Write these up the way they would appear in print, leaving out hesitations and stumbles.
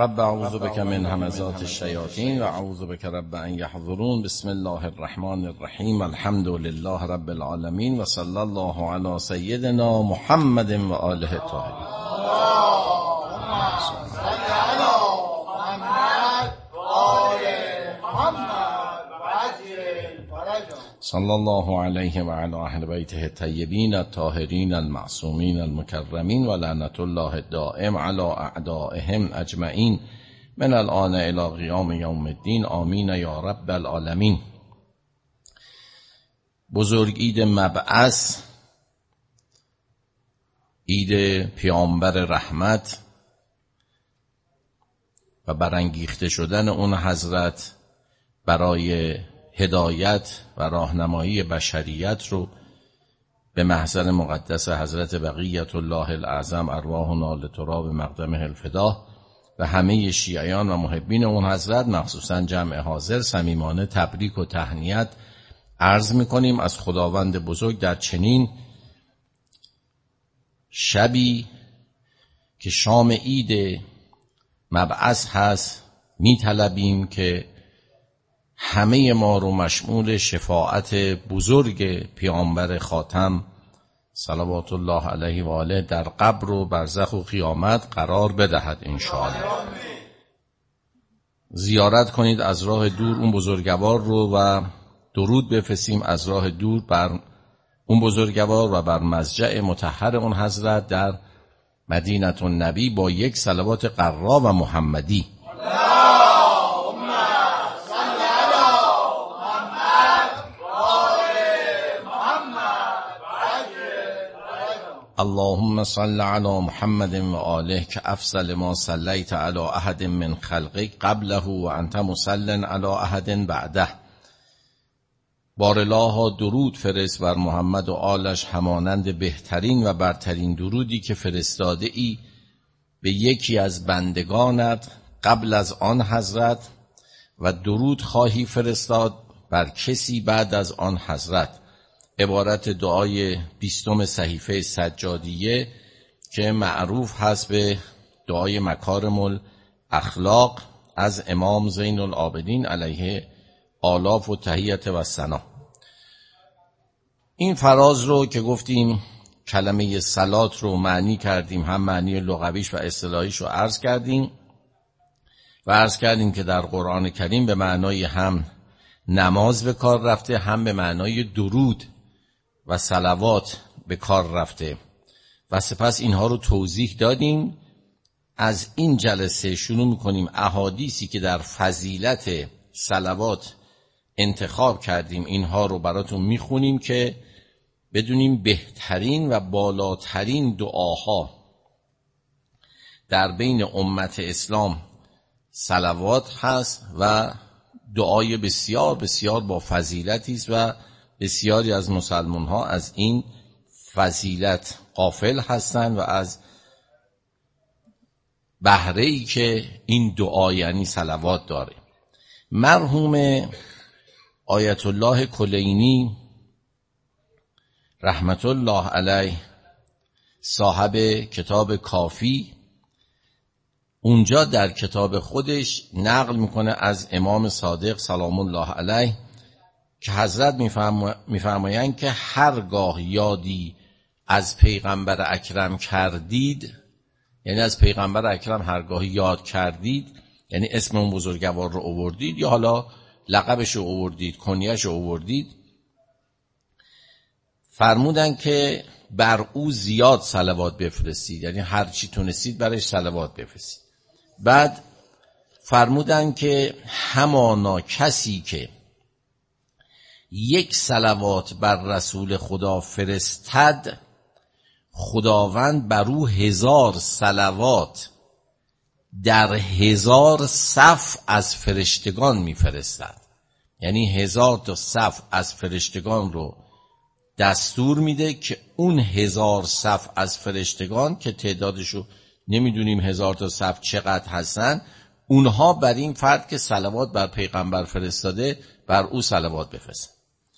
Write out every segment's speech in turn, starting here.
رب اعوذ بک من همزات الشیاطین و اعوذ بک رب ان یحضرون. بسم الله الرحمن الرحیم. الحمد لله رب العالمین و صلی الله علی سیدنا محمد و آله الطاهرین. صلی الله علیه و علی اهل بیته الطیبین الطاهرین المعصومین المکرمین و لعنت الله الدائم علی اعدائهم اجمعین من الآن الی قیام یوم الدین. آمین یا رب العالمین. بزرگ عید مبعث، عید پیامبر رحمت و برانگیخته شدن اون حضرت برای هدایت و راهنمایی بشریت رو به محضر مقدس حضرت بقیت الله الاعظم ارواحنا لتراب مقدمه الفدا و همه شیعیان و محبین اون حضرت، مخصوصا جمع حاضر، صمیمانه تبریک و تهنیت عرض میکنیم از خداوند بزرگ. در چنین شبی که شام عید مبعث هست میطلبیم که همه ما رو مشمول شفاعت بزرگ پیامبر خاتم صلوات الله علیه و آله در قبر و برزخ و قیامت قرار بدهد انشاءالله. زیارت کنید از راه دور اون بزرگوار رو و درود بفرستیم از راه دور بر اون بزرگوار و بر مضجع مطهر اون حضرت در مدینه النبی با یک صلوات قرا و محمدی. اللهم صل علی محمد و آله که افضل ما صلیت علی احد من خلقک قبله و انت مسل علی احد بعده. بارالله درود فرست بر محمد و آلش همانند بهترین و برترین درودی که فرستاده ای به یکی از بندگانت قبل از آن حضرت و درود خواهی فرستاد بر کسی بعد از آن حضرت. عبارت دعای 20 صحیفه سجادیه که معروف هست به دعای مکارم الاخلاق از امام زین العابدین علیه آلاف و تحیت و ثنا. این فراز رو که گفتیم کلمه صلات رو معنی کردیم، هم معنی لغویش و اصطلاحیش رو عرض کردیم و عرض کردیم که در قرآن کریم به معنای هم نماز به کار رفته، هم به معنای درود و صلوات به کار رفته و سپس اینها رو توضیح دادیم. از این جلسه شروع میکنیم احادیثی که در فضیلت صلوات انتخاب کردیم اینها رو براتون میخونیم که بدونیم بهترین و بالاترین دعاها در بین امت اسلام صلوات هست و دعای بسیار بسیار با فضیلتی است و بسیاری از مسلمان ها از این فضیلت غافل هستند و از بهره‌ای که این دعا یعنی صلوات داره. مرحوم آیت الله کلینی رحمت الله علیه صاحب کتاب کافی اونجا در کتاب خودش نقل میکنه از امام صادق سلام الله علیه که حضرت میفرمایند که هرگاه یادی از پیغمبر اکرم کردید، یعنی از پیغمبر اکرم هرگاه یاد کردید، یعنی اسم اون بزرگوار رو آوردید یا حالا لقبش رو آوردید، کنیه‌اش رو آوردید، فرمودن که بر او زیاد صلوات بفرستید، یعنی هر چی تونستید برش صلوات بفرستید. بعد فرمودن که همانا کسی که یک صلوات بر رسول خدا فرستد، خداوند بر او 1000 صلوات در 1000 صف از فرشتگان میفرستد. یعنی 1000 تا صف از فرشتگان رو دستور میده که اون 1000 صف از فرشتگان که تعدادشو نمیدونیم 1000 تا صف چقدر هستن، اونها بر این فرد که صلوات بر پیغمبر فرستاده بر او صلوات بفرستن.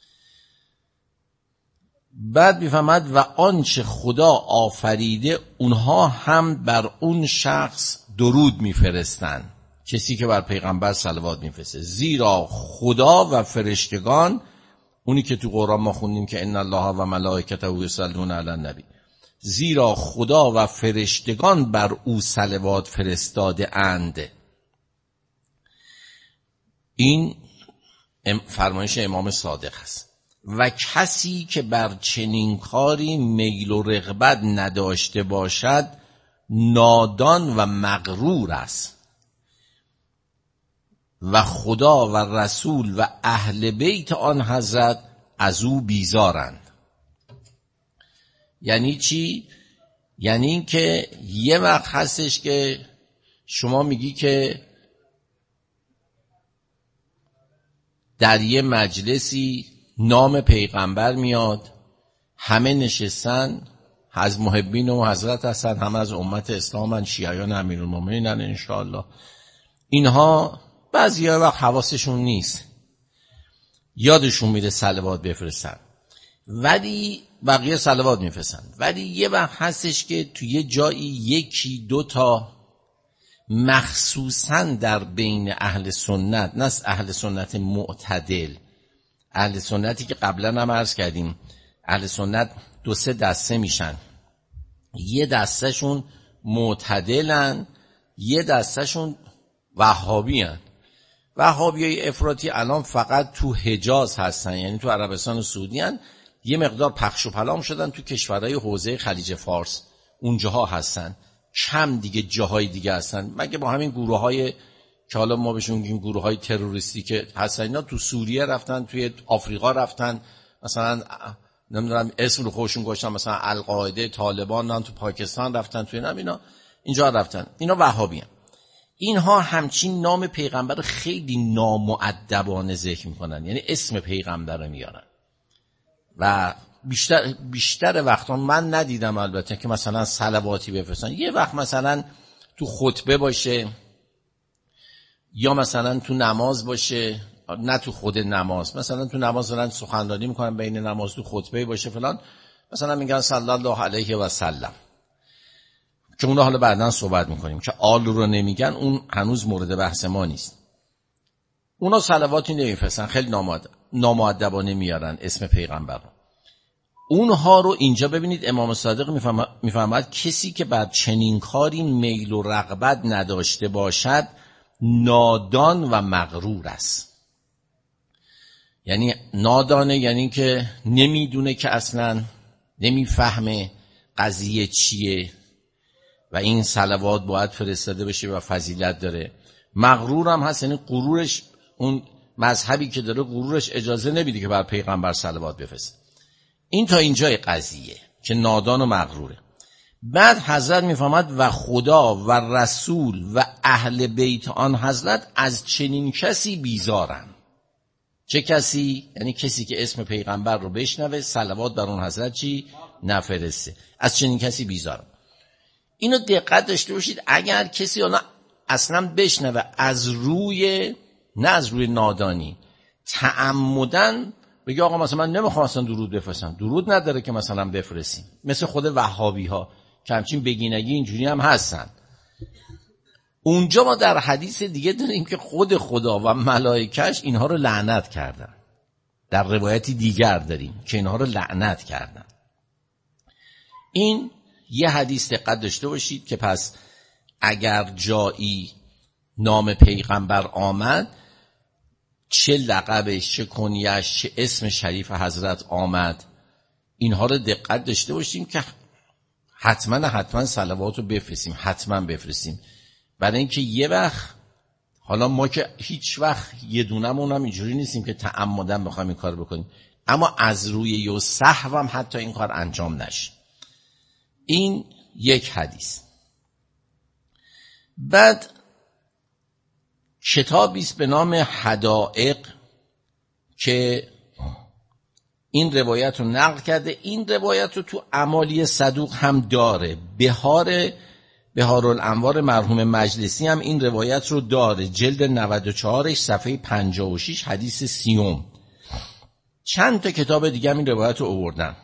بعد میفهمد و آنچه خدا آفریده اونها هم بر اون شخص درود میفرستن، کسی که بر پیغمبر صلوات میفرسته. زیرا خدا و فرشتگان، اونی که تو قرآن ما خوندیم که ان الله و ملائکته یصلون علی النبی، زیرا خدا و فرشتگان بر او صلوات فرستاده اند. این فرمایش امام صادق است. و کسی که بر چنین کاری میل و رغبت نداشته باشد نادان و مغرور است و خدا و رسول و اهل بیت آن حضرت از او بیزارند. یعنی چی؟ یعنی این که یه وقت هستش که شما میگی که در یه مجلسی نام پیغمبر میاد، همه نشستن، از محبین و حضرت هستن، همه از امت اسلامن، شیعیان امیرالمومنینن انشاءالله. اینها بعضی ها وقت حواسشون نیست، یادشون میره صلوات بفرستن، ولی بقیه صلوات میفرستن. ولی یه وقت هستش که توی یه جایی یکی دوتا مخصوصا در بین اهل سنت، نه اهل سنت معتدل، اهل سنتی که قبلا هم عرض کردیم اهل سنت 2-3 دسته میشن، یه دستهشون معتدلن، یه دستهشون وهابیان. وهابیای افراطی الان فقط تو حجاز هستن، یعنی تو عربستان و سعودی هستن، یه مقدار پخش و پلام شدن تو کشورهای حوزه خلیج فارس، اونجاها هستن، کم دیگه جاهای دیگه هستن، مگه با همین گروه‌های که حالا ما بهشون میگیم گروه‌های تروریستی که هستن. اینا تو سوریه رفتن، توی آفریقا رفتن، مثلا نمیدونم اسم رو خودشون گذاشتن، مثلا القاعده، طالبان، تو پاکستان رفتن، توی اینا اینجا رفتن. اینا وهابیان. اینها همچین نام پیغمبر خیلی نامؤدبانه ذکر میکنن، یعنی اسم پیغمبر رو میارن و بیشتر وقتا من ندیدم البته که مثلا صلواتی بفرستن. یه وقت مثلا تو خطبه باشه یا مثلا تو نماز باشه، نه تو خود نماز، مثلا تو نماز دارن سخنرانی میکنن بین نماز، تو خطبه باشه فلان، مثلا میگن صلی الله علیه و سلم، که اون رو حالا بعداً صحبت میکنیم که آل رو نمیگن، اون هنوز مورد بحث ما نیست. اونا صلواتی نمیفرستن، خیلی نامؤدبانه میارن اسم پیغمبر رو. اونها رو اینجا ببینید امام صادق میفرماید کسی که بر چنین کاری میل و رغبت نداشته باشد نادان و مغرور است. یعنی نادانه یعنی که نمیدونه، که اصلا نمیفهمه قضیه چیه و این صلوات باید فرستاده بشه و فضیلت داره. مغرور هم هست، یعنی غرورش، اون مذهبی که داره غرورش اجازه نمیده که بر پیغمبر صلوات بفرسته. این تا اینجای قضیه که نادان و مغروره. بعد حضرت میفهمد و خدا و رسول و اهل بیت آن حضرت از چنین کسی بیزارن. چه کسی؟ یعنی کسی که اسم پیغمبر رو بشنوه صلوات بر اون حضرت چی؟ نفرسته. از چنین کسی بیزارن. اینو دقت داشته باشید، اگر کسی اصلا بشنوه از روی، نه از روی نادانی، تعمدن بگه آقا مثلا من نمیخوام اصلا درود بفرستم، درود نداره که مثلا بفرستیم، مثل خود وهابی ها که همچین بگینگی اینجوری هم هستن. اونجا ما در حدیث دیگه داریم که خود خدا و ملائکش اینها رو لعنت کردن. در روایتی دیگر داریم که اینها رو لعنت کردن. این یه حدیث دقت داشته باشید که پس اگر جایی نام پیغمبر آمد، چه لقبش، چه کنیش، چه اسم شریف حضرت آمد، اینها رو دقت داشته باشیم که حتما صلوات رو بفرستیم، حتما بفرستیم. برای اینکه یه وقت، حالا ما که هیچ وقت یه دونمون هم اینجوری نیستیم که تعمدن بخوایم این کار بکنیم، اما از روی یه سهو هم حتی این کار انجام نشه. این یک حدیث. بعد کتابی است به نام حدائق که این روایت رو نقل کرده. این روایت رو تو اعمالی صدوق هم داره. بهارالانوار مرحوم مجلسی هم این روایت رو داره، جلد 94 صفحه 56 حدیث 30. چند تا کتاب دیگه هم این روایت رو آوردن.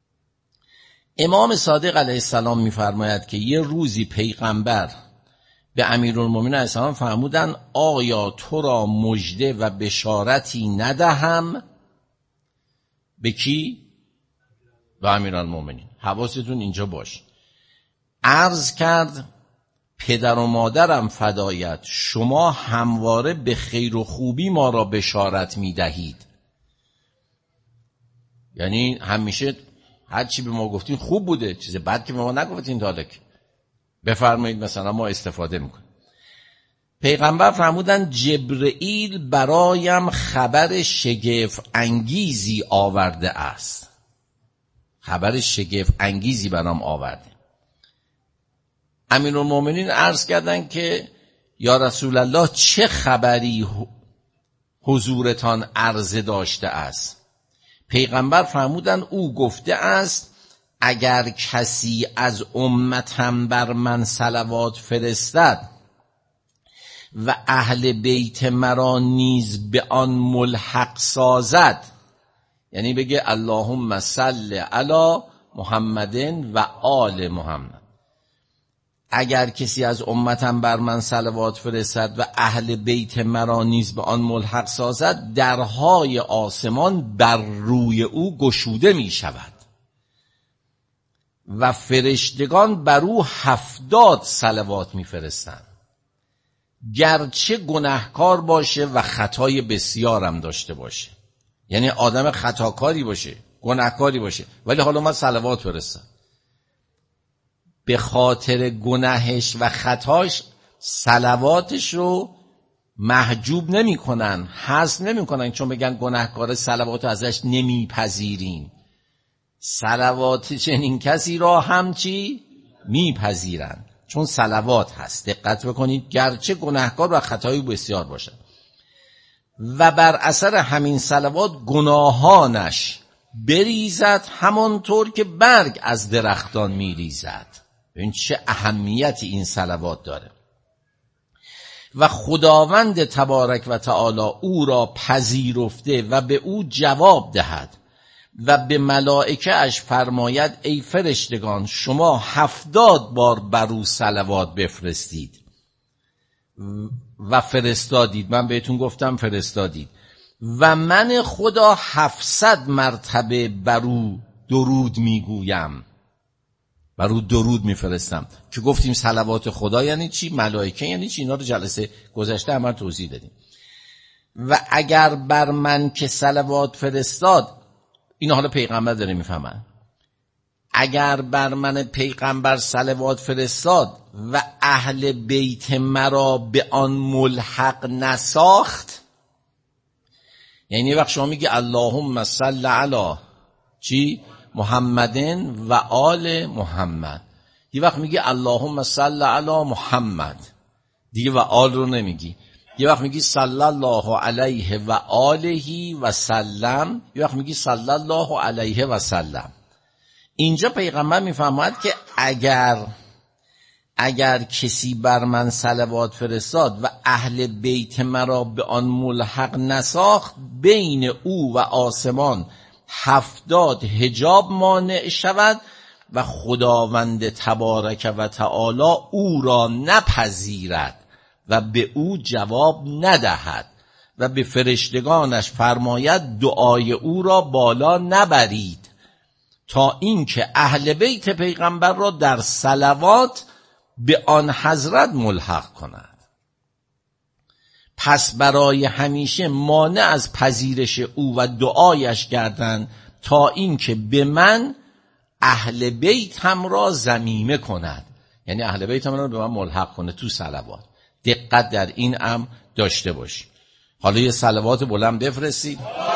امام صادق علیه السلام میفرماید که یه روزی پیغمبر به امیرالمومنین علیه السلام فرمودن آیا تو را مژده و بشارتی ندهم؟ به کی؟ به امیرالمومنین. حواستون اینجا باش. عرض کرد پدر و مادرم فدایت، شما همواره به خیر و خوبی ما را بشارت می دهید. یعنی همیشه هر چی به ما گفتین خوب بوده، چیز بد که به ما نگفتین تا حالا. بفرمایید مثلا ما استفاده میکنیم. پیغمبر فرمودن جبرئیل برایم خبر شگفت انگیزی آورده است. خبر شگفت انگیزی برام آورده. امیرالمومنین عرض کردن که یا رسول الله چه خبری حضورتان عرضه داشته است؟ پیغمبر فرمودن او گفته است اگر کسی از امتم بر من صلوات فرستد و اهل بیت مرا نیز به آن ملحق سازد، یعنی بگه اللهم صل علی محمد و آل محمد، اگر کسی از امتم بر من صلوات فرستد و اهل بیت مرا نیز به آن ملحق سازد، درهای آسمان بر روی او گشوده می شود و فرشتگان بر او 70 صلوات می فرستند، گرچه گناهکار باشه و خطای بسیارم داشته باشه. یعنی آدم خطاکاری باشه، گناهکاری باشه، ولی حالا من صلوات فرستم. به خاطر گناهش و خطاش صلواتش رو محجوب نمی کنن، حذف نمی کنن، چون بگن گناهکار صلوات ازش نمیپذیریم. صلوات چنین کسی را هم چی؟ میپذیرن، چون صلوات هست. دقت بکنید، گرچه گناهکار و خطایی بسیار باشد و بر اثر همین صلوات گناهانش بریزد همانطور که برگ از درختان میریزد. این چه اهمیتی این صلوات داره. و خداوند تبارک و تعالی او را پذیرفته و به او جواب دهد و به ملائکه اش فرماید ای فرشتگان شما 70 بار بر او صلوات بفرستید و فرستادید. من بهتون گفتم فرستادید. و من خدا 700 مرتبه بر او درود میگویم، بر او درود میفرستم. که گفتیم صلوات خدا یعنی چی؟ ملائکه یعنی چی؟ اینا رو جلسه گذشته هم توضیح دادیم. و اگر بر من که صلوات فرستاد، اینا حالا پیغمبر داره میفهمن، اگر بر من پیغمبر صلوات فرستاد و اهل بیت مرا به آن ملحق نساخت، یعنی وقت شما میگی اللهم صل علی چی؟ محمدن و آل محمد، یه وقت میگی اللهم صل علی محمد دیگه و آل رو نمیگی، یه وقت میگی صلی الله علیه و آله و سلم، یه وقت میگی صلی الله علیه و سلم. اینجا پیغمبر میفرماید که اگر کسی بر من صلوات فرستاد و اهل بیت مرا به آن ملحق نساخت، بین او و آسمان 70 حجاب مانع شود و خداوند تبارک و تعالی او را نپذیرد و به او جواب ندهد و به فرشتگانش فرماید دعای او را بالا نبرید تا اینکه اهل بیت پیغمبر را در صلوات به آن حضرت ملحق کند. پس برای همیشه مانع از پذیرش او و دعایش گردند تا اینکه به من اهل بیت هم را ضمیمه کند، یعنی اهل بیت هم را به من ملحق کنه تو صلوات. دقت در این امر داشته باشید. حالا یه صلوات بلند بفرستید.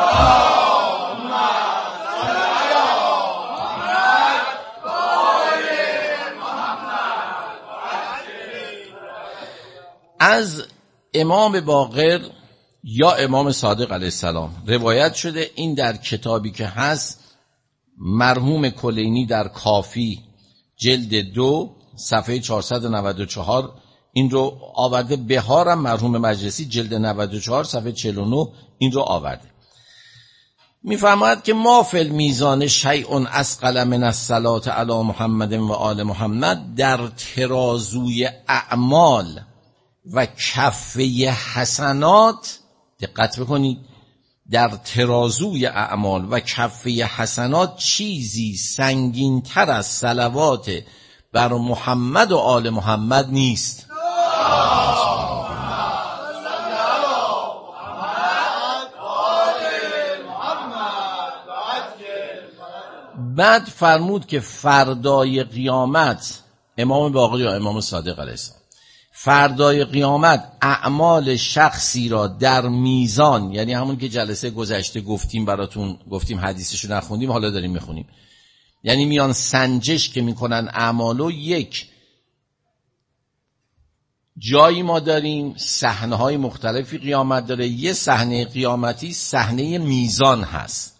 از امام باقر یا امام صادق علیه السلام روایت شده، این در کتابی که هست مرحوم کلینی در کافی جلد 2 صفحه 494 این رو آورده، بهارم مرحوم مجلسی جلد 94 صفحه 49 این رو آورده. میفرماید که ما فی المیزان شیء اثقل من الصلاة علی محمد و آل محمد، در ترازوی اعمال و کفه حسنات، دقت بکنید، در ترازوی اعمال و کفه حسنات چیزی سنگین تر از صلوات بر محمد و آل محمد نیست. بعد فرمود که فردای قیامت، امام باقر یا امام صادق علیه السلام، فردای قیامت اعمال شخصی را در میزان، یعنی همون که جلسه گذشته گفتیم براتون، گفتیم حدیثشو نخوندیم، حالا داریم میخونیم، یعنی میان سنجش که میکنن اعمالو، یک جایی ما داریم صحنه های مختلفی قیامت داره، یه صحنه قیامتی صحنه میزان هست.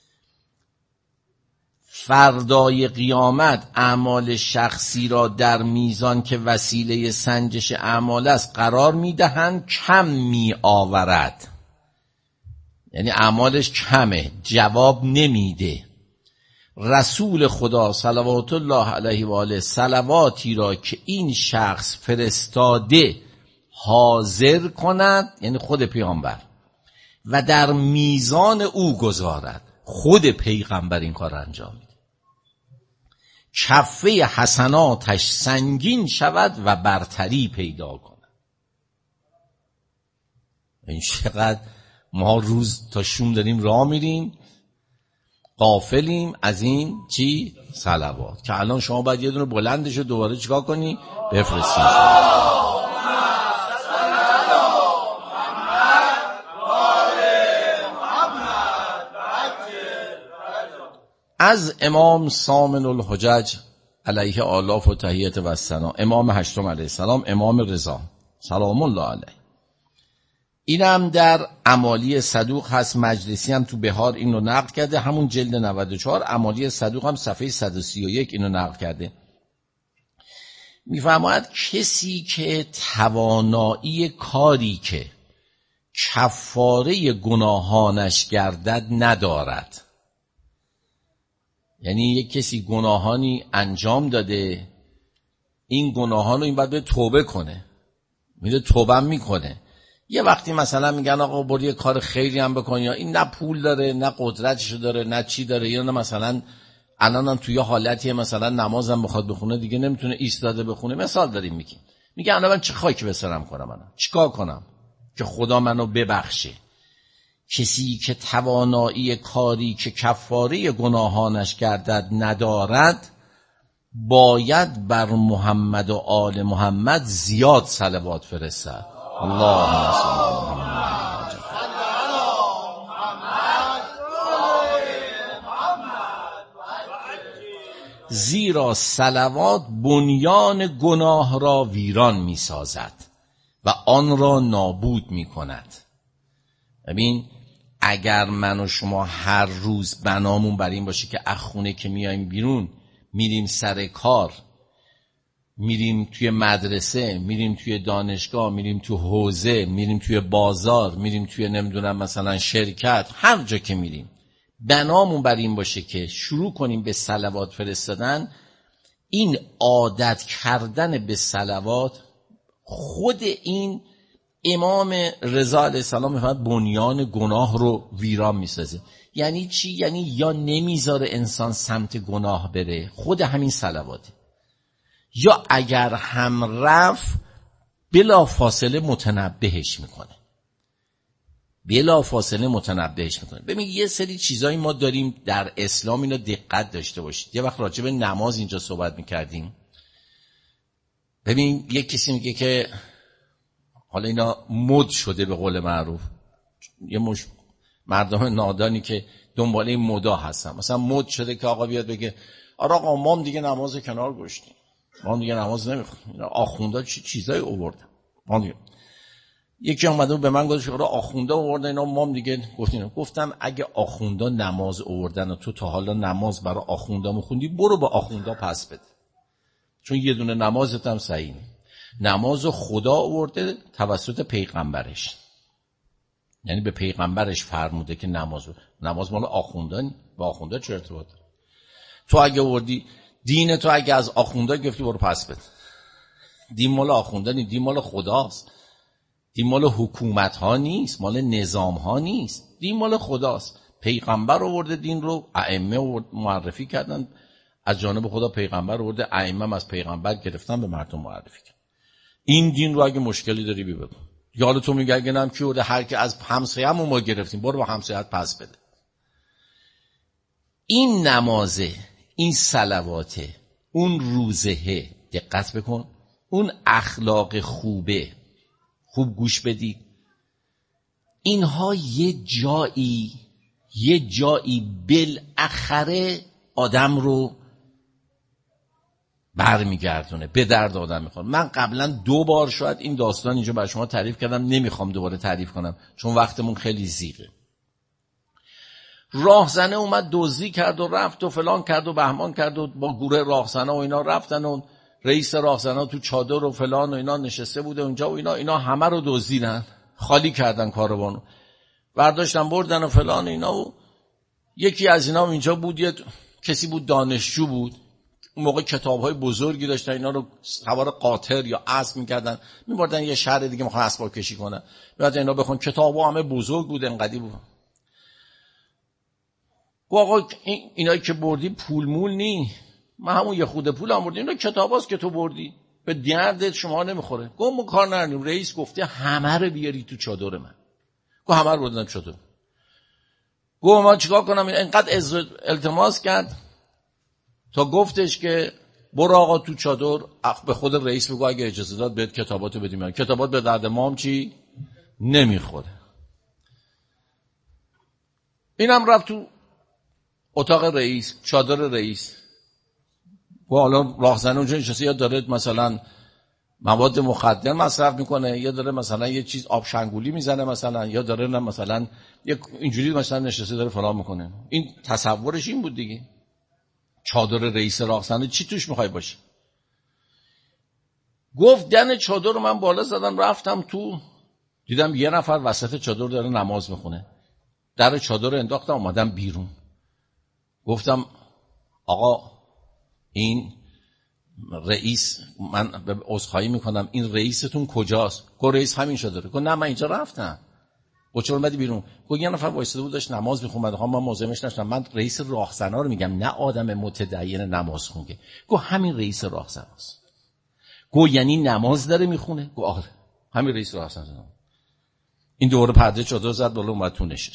فردای قیامت اعمال شخصی را در میزان که وسیله سنجش اعمال است قرار میدهند، کم می آورد، یعنی اعمالش کمه، جواب نمیده. رسول خدا صلوات الله علیه و آله صلواتی را که این شخص فرستاده حاضر کند، یعنی خود پیامبر، و در میزان او گذارد، خود پیغمبر این کار انجام میده، کفه حسناتش سنگین شود و برتری پیدا کند. این چقدر ما روز تا شوم داریم راه میریم، غافلیم از این چی؟ صلوات، که الان شما باید یه دونه بلندشو دوباره چیکار کنی؟ بفرستید. از امام سامن الحجج علیه آلاف و تحیت و الثنا، امام هشتم علیه السلام، امام رضا سلام الله علیه، اینم در اعمالی صدوق هست. مجلسی هم تو بهار اینو نقل کرده، همون جلد 94، اعمالی صدوق هم صفحه 131 اینو نقل کرده. میفرماید کسی که توانایی کاری که کفاره گناهانش گردد ندارد، یعنی یک کسی گناهانی انجام داده، این گناهان رو این باید به توبه کنه، میره توبه میکنه، یه وقتی مثلا میگن آقا برو یه کار خیری هم بکن، یا این نه پول داره نه قدرتشو داره نه چی داره، یا نه مثلا الانم توی حالتی مثلا نمازم بخواد بخونه دیگه نمیتونه ایستاده بخونه، مثال داریم میگیم، میگه الان من چه خاکی بسرم کنم، الان چیکار کنم که خدا منو ببخشه؟ کسی که توانایی کاری که کفاره گناهانش گردد ندارد، باید بر محمد و آل محمد زیاد صلوات فرستد. اللهم صل علی محمد. زیرا صلوات بنیان گناه را ویران می سازد و آن را نابود می کند. ببین اگر من و شما هر روز بنامون بر این باشه که از خونه که میایم بیرون، میریم سر کار، میریم توی مدرسه، میریم توی دانشگاه، میریم توی حوزه، میریم توی بازار، میریم توی نمیدونم مثلا شرکت، هر جا که میریم بنامون بر این باشه که شروع کنیم به صلوات فرستادن، این عادت کردن به صلوات خود این امام رضا علیه السلام میفرماید بنیان گناه رو ویران میسازه. یعنی چی؟ یعنی یا نمیذاره انسان سمت گناه بره، خود همین صلواته، یا اگر هم رفت بلا فاصله متنبهش میکنه، بلا فاصله متنبهش میکنه. ببین یه سری چیزایی ما داریم در اسلام، اینو دقت داشته باشید. یه وقت راجع به نماز اینجا صحبت میکردیم، ببین یک کسی میگه که حالا اینا مد شده به قول معروف، یه مردم نادانی که دنباله این مدا هستن، مثلا مد شده که آقا بیاد بگه آره آقا ما دیگه نماز کنار گذاشتیم، ما دیگه نماز نمیخونیم، آخوندا چیزای آوردن، ما دیگه. یکی اومده به من گفت آره آخوندا آوردن اینا، ما دیگه گفتم اگه آخوندا نماز آوردن و تو تا حالا نماز برای آخوندا میخوندی، برو با آخوندا پس بده، چون یه دونه نمازت هم صحیح نیست. نماز خدا آورده توسط پیغمبرش، یعنی به پیغمبرش فرموده که نماز مال آخوندان، با آخوندا چه ارتباط داره؟ تو اگه وردی دین تو اگه از آخوندا گرفتی برو پس بده. دین مال آخوندان، دین مال خداست. دین مال حکومت ها نیست، مال نظام ها نیست، دین مال خداست. پیغمبر آورده دین رو، ائمه معرفی کردن از جانب خدا، پیغمبر آورده، ائمه از پیغمبر گرفتن به مردم معرفی کردن. این دین رو اگه مشکلی داری بگو. یا حالا تو میگه اگه نم کی بوده، هر کی از همسایه‌مون ما گرفتیم برو با همسایه‌ات پس بده. این نمازه، این صلواته، اون روزهه، دقت بکن، اون اخلاق خوبه، خوب گوش بدید، اینها یه جایی بالاخره آدم رو برمیگردونه، به درد آدم میخوره. من قبلا 2 بار شاید این داستان اینجا برای شما تعریف کردم، نمیخوام دوباره تعریف کنم چون وقتمون خیلی زیغه. راهزنه اومد دزدی کرد و رفت و فلان کرد و بهمان کرد و با گروه راهزنه و اینا رفتن و رئیس راهزنه تو چادر و فلان و اینا نشسته بوده اونجا و اینا همه رو دزدیدن، خالی کردن کاروانو، برداشتن بردن و فلان اینا. و یکی از اینا اینجا بود، یه کسی بود دانشجو بود، اون موقع کتاب‌های بزرگی داشتن، اینا رو سوار قاطر یا اسب می‌کردن می‌بردن یه شهر دیگه می‌خوان اسباب کشی کنن، بعد اینا بخون کتابا همه بزرگ بود انقدی بود. آقا اینایی که بردی پول مول نی، من همون یه خود پولم بردم، اینا کتاباست که تو بردی، به دردت شما نمیخوره. گفتم ما کار نداریم، رئیس گفته همه رو بیاری تو چادر من. گفت همه رو بردن چادر. گفتم ما چیکار کنم؟ اینقدر التماس کرد تا گفتش که برو آقا تو چادر، به خود رئیس بگو اگه اجازه داد بهت کتاباتو بدیم. کتابات به درد ما هم چی نمیخوره. اینم رفت تو اتاق رئیس، چادر رئیس. و حالا راهزنه اونجا نشسته، یا داره مثلا مواد مخدر مصرف میکنه، یا داره مثلا یه چیز آب شنگولی میزنه مثلا، یا داره مثلا اینجوری مثلا نشسته داره فلان میکنه. این تصورش این بود دیگه. چادر رئیس راهزنه چی توش میخوای باشه؟ گفت در چادر رو من بالا زدم رفتم تو، دیدم یه نفر وسط چادر داره نماز میخونه. در چادر رو انداختم اومدم بیرون. گفتم آقا این رئیس، من به عذرخواهی میکنم، این رئیستون کجاست؟ گفت رئیس همین چادره. گفت نه من اینجا رفتم. گفت چرا اومدی بیرون؟ گفت یه نفر وایساده بود داشت نماز میخوند، من ملزمش نشدم، من رئیس راهزنا رو میگم نه آدم متدین نماز خونگه. گفت همین رئیس راهزناست. گفت یعنی نماز داره میخونه؟ گفت آره همین رئیس راهزنا. این دوره پرده چادر زد بالا، اومد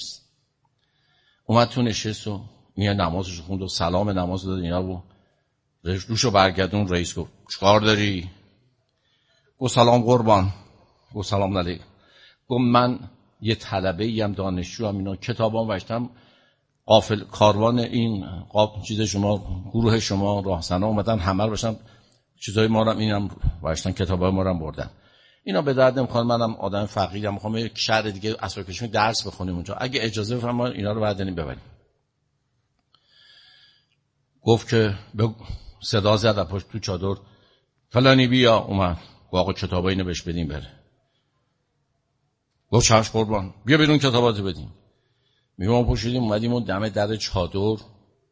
تو نشست و میاد نمازش خوند و سلام نماز داد اینا و روشو برگردون. رئیس گفت چیکار داری؟ گفت سلام قربان. گفت سلام علیکم. گفت من یه طلبه‌ای ام، دانشجو ام، اینا کتابام وشتم، قافل کاروان این چیز شما، گروه شما راهزنا اومدن همه رو باشن، چیزای ما رو اینم وشتن، کتابای ما رو بردن. اینا به درد نمیخواد، منم آدم فقیرم، میخوام یه شهر دیگه اسباب کشی درس بخونیم اونجا، اگه اجازه بفرمایید اینا رو بعدنی ببریم. گفت که صدا زد پشت تو چادر فلانی بیا. اومد گفت آقا کتابا اینو بهش بدیم بره. گفت چشم قربان، بیا بیرون کتاباتو بدیم. میگم پوشیدیم اومدیم اون دم در چادر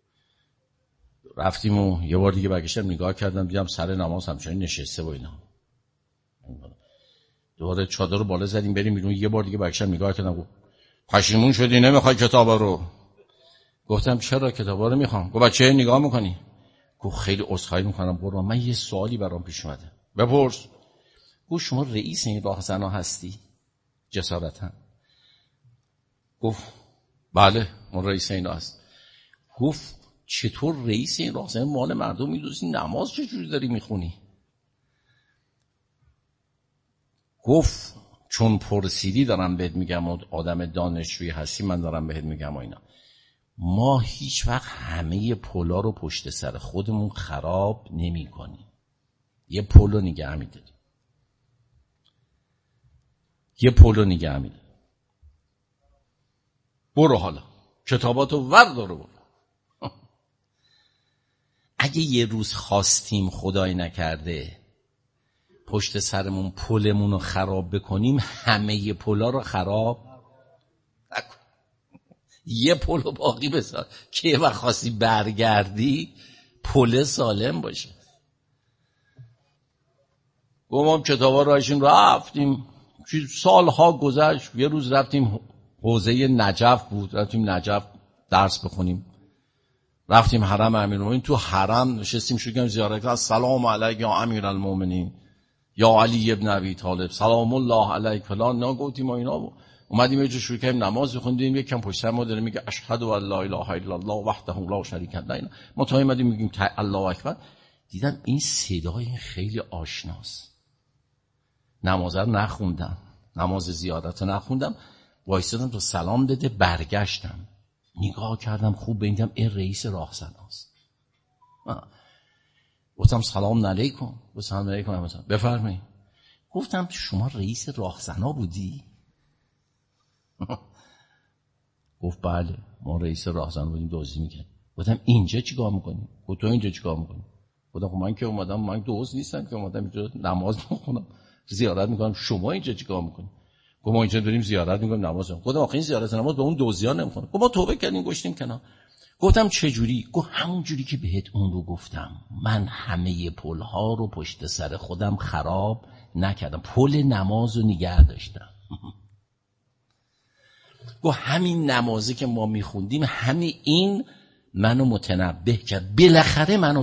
رفتیم و یه بار دیگه برگشتم نگاه کردم دیدم سر نماز همچنین نشسته با اینا. دوباره چادر رو بالا زدیم بریم بیرون، یه بار دیگه برگشتم نگاه کردم گفت پشیمون شدی نمیخوای کتابا رو؟ گفتم چرا کتابا رو میخوام. گفت بچه نگاه میکنی؟ گفت خیلی عذرخواهی میکنم قربان، من یه سوالی برام پیش اومده. بپرس. گفت شما رئیس این راهزنا هستی؟ جسارتا گفت بله ما رئیس اینا هست. گفت چطور رئیس این راهزنا مال مردم میدوزی، نماز چجوری داری میخونی؟ گفت چون پرسیدی دارم بهت میگم و آدم دانشجویی هستی من دارم بهت میگم و اینا. ما هیچ وقت همه پولا رو پشت سر خودمون خراب نمی کنیم. یه پولو نگه می‌داریم. برو حالا کتاباتو وردار برو. اگه یه روز خواستیم خدای نکرده پشت سرمون پولمون رو خراب بکنیم، همه پولا رو خراب یه پل رو باقی بذار که یه وقت خواستی برگردی پل سالم باشه. گفتم کتابا رو رفتیم، سالها گذشت. یه روز رفتیم حوزه نجف بود، رفتیم نجف درس بخونیم، رفتیم حرم امیرالمومنین. تو حرم نشستیم شروع زیارت کردن. سلام علیک یا امیرالمومنین یا علی ابن ابی طالب، سلام الله علیک فلان. نه گفتیم اینا. اومدیم یه جا شروع کردیم نماز بخوندیم. یکم پشت سر ما داره میگه اشهد ان لا اله الا الله وحده لا شریک له. ما تا اومدیم میگیم الله اکبر. دیدم این صدای این خیلی آشناست. نماز رو نخوندم، نماز زیارت رو نخوندم، وایسادم تو سلام داده. برگشتم نگاه کردم خوب ببینم این رئیس راهزناست. گفتم سلام علیکم. سلام علیکم. بفرمایید. گفتم شما رئیس راهزنا بودی؟ گفت بله ما رئیس راهزنا بودیم، دزدی می‌کردیم. گفتم اینجا چیکار می‌کنی؟ گفت تو اینجا چیکار می‌کنی؟ گفتم خب من که اومدم، من دزد نیستم که اومدم اینجا نماز بخونم زیارت می‌کنم. شما اینجا چیکار می‌کنی؟ گفت ما اینجا داریم زیارت می‌کنیم نماز می‌خونیم. گفتم آخه این زیارت نماز به اون دزدیان نمی‌خونه. گفت ما توبه کردیم گشتیم کنار. گفتم چه جوری؟ گفت همون جوری که بهت اون رو گفتم. من همه پل‌ها رو پشت سر خودم خراب نکردم، پل نماز رو نگه داشتم. گفت همین نمازی که ما میخوندیم همین این منو متنبه کرد، بالاخره منو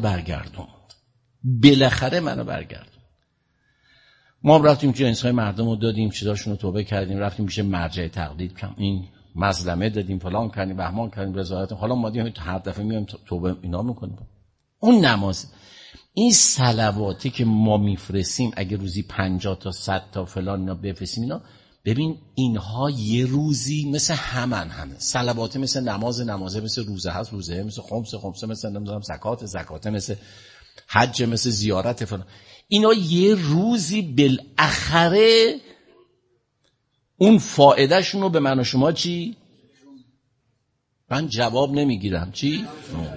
برگردوند. ما رفتیم جنس‌های مردم رو دادیم، چیزاشون رو توبه کردیم، رفتیم میشه مرجع تقلید کردیم، این مظلمه دادیم، فلان کردیم، بهمان کردیم، رضایت. حالا ما دیگه هر دفعه میایم توبه اینا میکنیم. اون نماز، این صلواتی که ما میفرستیم اگه روزی 50 تا 100 تا فلان اینا بفرستیم، اینا ببین اینها یه روزی مثل همه صلوات، مثل نمازه، مثل روزه هست، روزه مثل خمسه، مثل نمیدونم زکات، مثل حج، مثل زیارت فلان. اینا یه روزی بالاخره اون فایدهشون رو به من و شما چی؟ من جواب نمیگیرم چی؟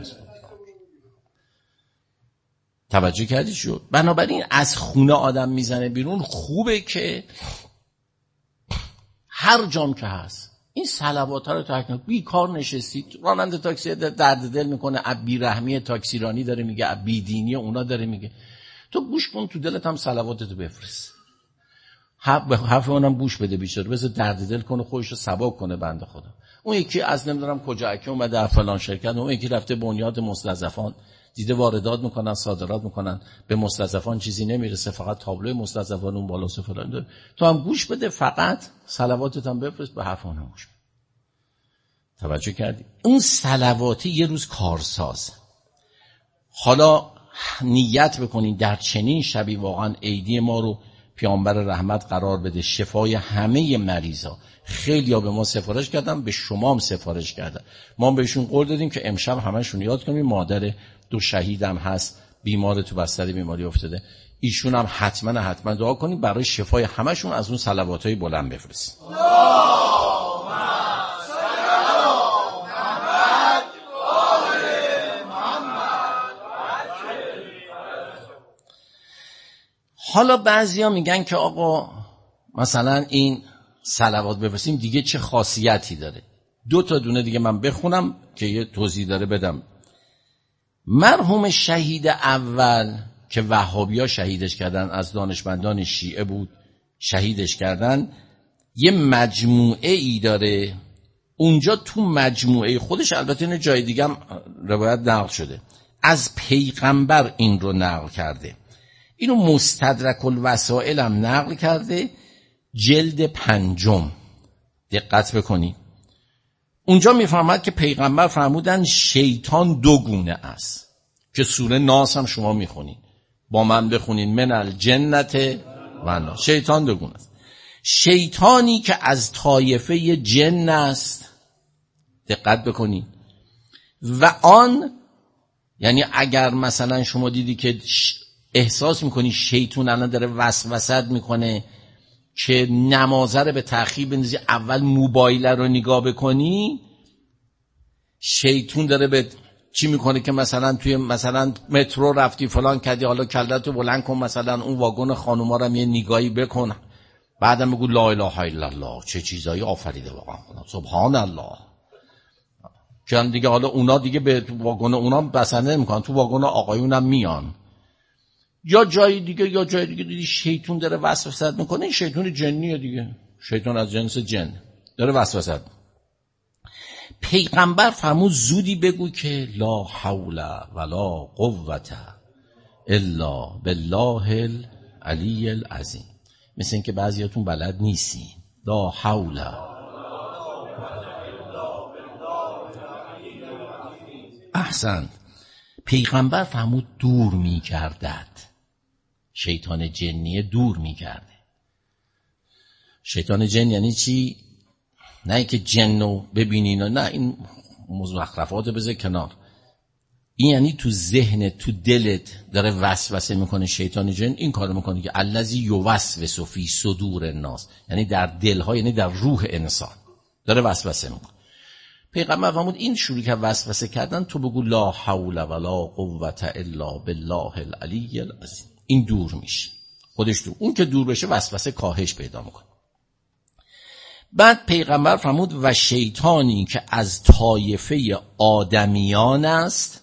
توجه کردی شو؟ بنابراین از خونه آدم میزنه بیرون، خوبه که هر جام که هست این صلوات ها رو ترک. بیکار نشستید، راننده تاکسی درد دل میکنه، بی رحمی تاکسیرانی داره میگه، بی دینی اونا داره میگه، تو گوش کن، تو دلت هم صلواتتو بفرست، حرف اونم گوش بده، بیچاره بذار درد دل کنه، خودش رو سبک کنه بنده خدا. اون یکی از نمیدونم کجا که اومده در فلان شرکت، اون یکی رفته بنیاد مستضعفان، دیده واردات میکنن، صادرات میکنن، به مستضعفان چیزی نمیرسه، فقط تابلوی مستضعفان اون بالا سه فلان داره. تو هم گوش بده، فقط صلواتت هم بفرست، به حرف اونم گوش بده. توجه کردی؟ اون صلواتی یه روز کارساز. حالا نیت بکنین در چنین شبی واقعا عیدی ما رو پیامبر رحمت قرار بده، شفای همه مریضا. خیلیا به ما سفارش کردن، به شما هم سفارش کردن، ما بهشون قول دادیم که امشب همشون یاد کنیم. مادر 2 شهیدم هست، بیمار تو بستر بیماری افتاده، ایشون هم حتما دعا کنیم برای شفای همشون. از اون صلواتای بلند بفرستیم. حالا بعضیا میگن که آقا مثلا این صلوات بفرستیم دیگه چه خاصیتی داره؟ 2 تا دونه دیگه من بخونم که یه توضیح داره بدم. مرحوم شهید اول که وهابی‌ها شهیدش کردن، از دانشمندان شیعه بود، شهیدش کردن، یه مجموعه ای داره اونجا، تو مجموعه خودش، البته این جای دیگه هم روایت نقل شده، از پیغمبر این رو نقل کرده. اینو مستدرک الوسائل هم نقل کرده، جلد 5. دقت بکنید، اونجا میفرماد که پیغمبر فرمودن شیطان 2 گونه است، که سوره ناس هم شما میخونید، با من بخونید، من الجنت و الناس. شیطان 2 گونه است. شیطانی که از طایفه جن است، دقت بکنید، و آن یعنی اگر مثلا شما دیدی که احساس میکنی شیطان الان داره وسوسه میکنه که نمازه رو به تأخیر بندازی، اول موبایل رو نگاه بکنی، شیطان داره به چی میکنه که مثلا توی مثلا مترو رفتی فلان کردی، حالا کلتو بلند کن، مثلا اون واگن خانوما رو یه نگاهی بکن، بعدم بگو لا اله الا الله، چه چیزایی آفریده واقعا خدا، سبحان الله. که دیگه حالا اونا دیگه به واگن اونا بسنده نمیکنن، تو واگن آقایونم میان. یا جای دیگه دیدی شیطون داره وسوسه میکنه، این شیطون جنیه دیگه، شیطان از جنس جن داره وسوسه. پیغمبر فرمود زودی بگو که لا حول ولا قوة الا بالله العلی العظیم. مثل این که بعضیاتون بلد نیستی. لا حول. احسن. پیغمبر فرمود دور می گردد، شیطان جنیه دور می گرده. شیطان جن یعنی چی؟ نه اینکه جنو ببینین، نه این مزخرفات بذار کنار. این یعنی تو ذهن، تو دلت داره وسوسه میکنه شیطان جن. این کارو میکنه که الذی یوسوس فی صدور الناس، یعنی در دلها، یعنی در روح انسان داره وسوسه میکنه. پیغمبر فرمود این شروع که وسوسه کردن تو بگو لا حول ولا قوة الا بالله العلی العظیم. این دور میشه خودش. دور اون که دور بشه وسوسه کاهش پیدا میکنه. بعد پیغمبر فرمود و شیطانی که از طایفه آدمیان است،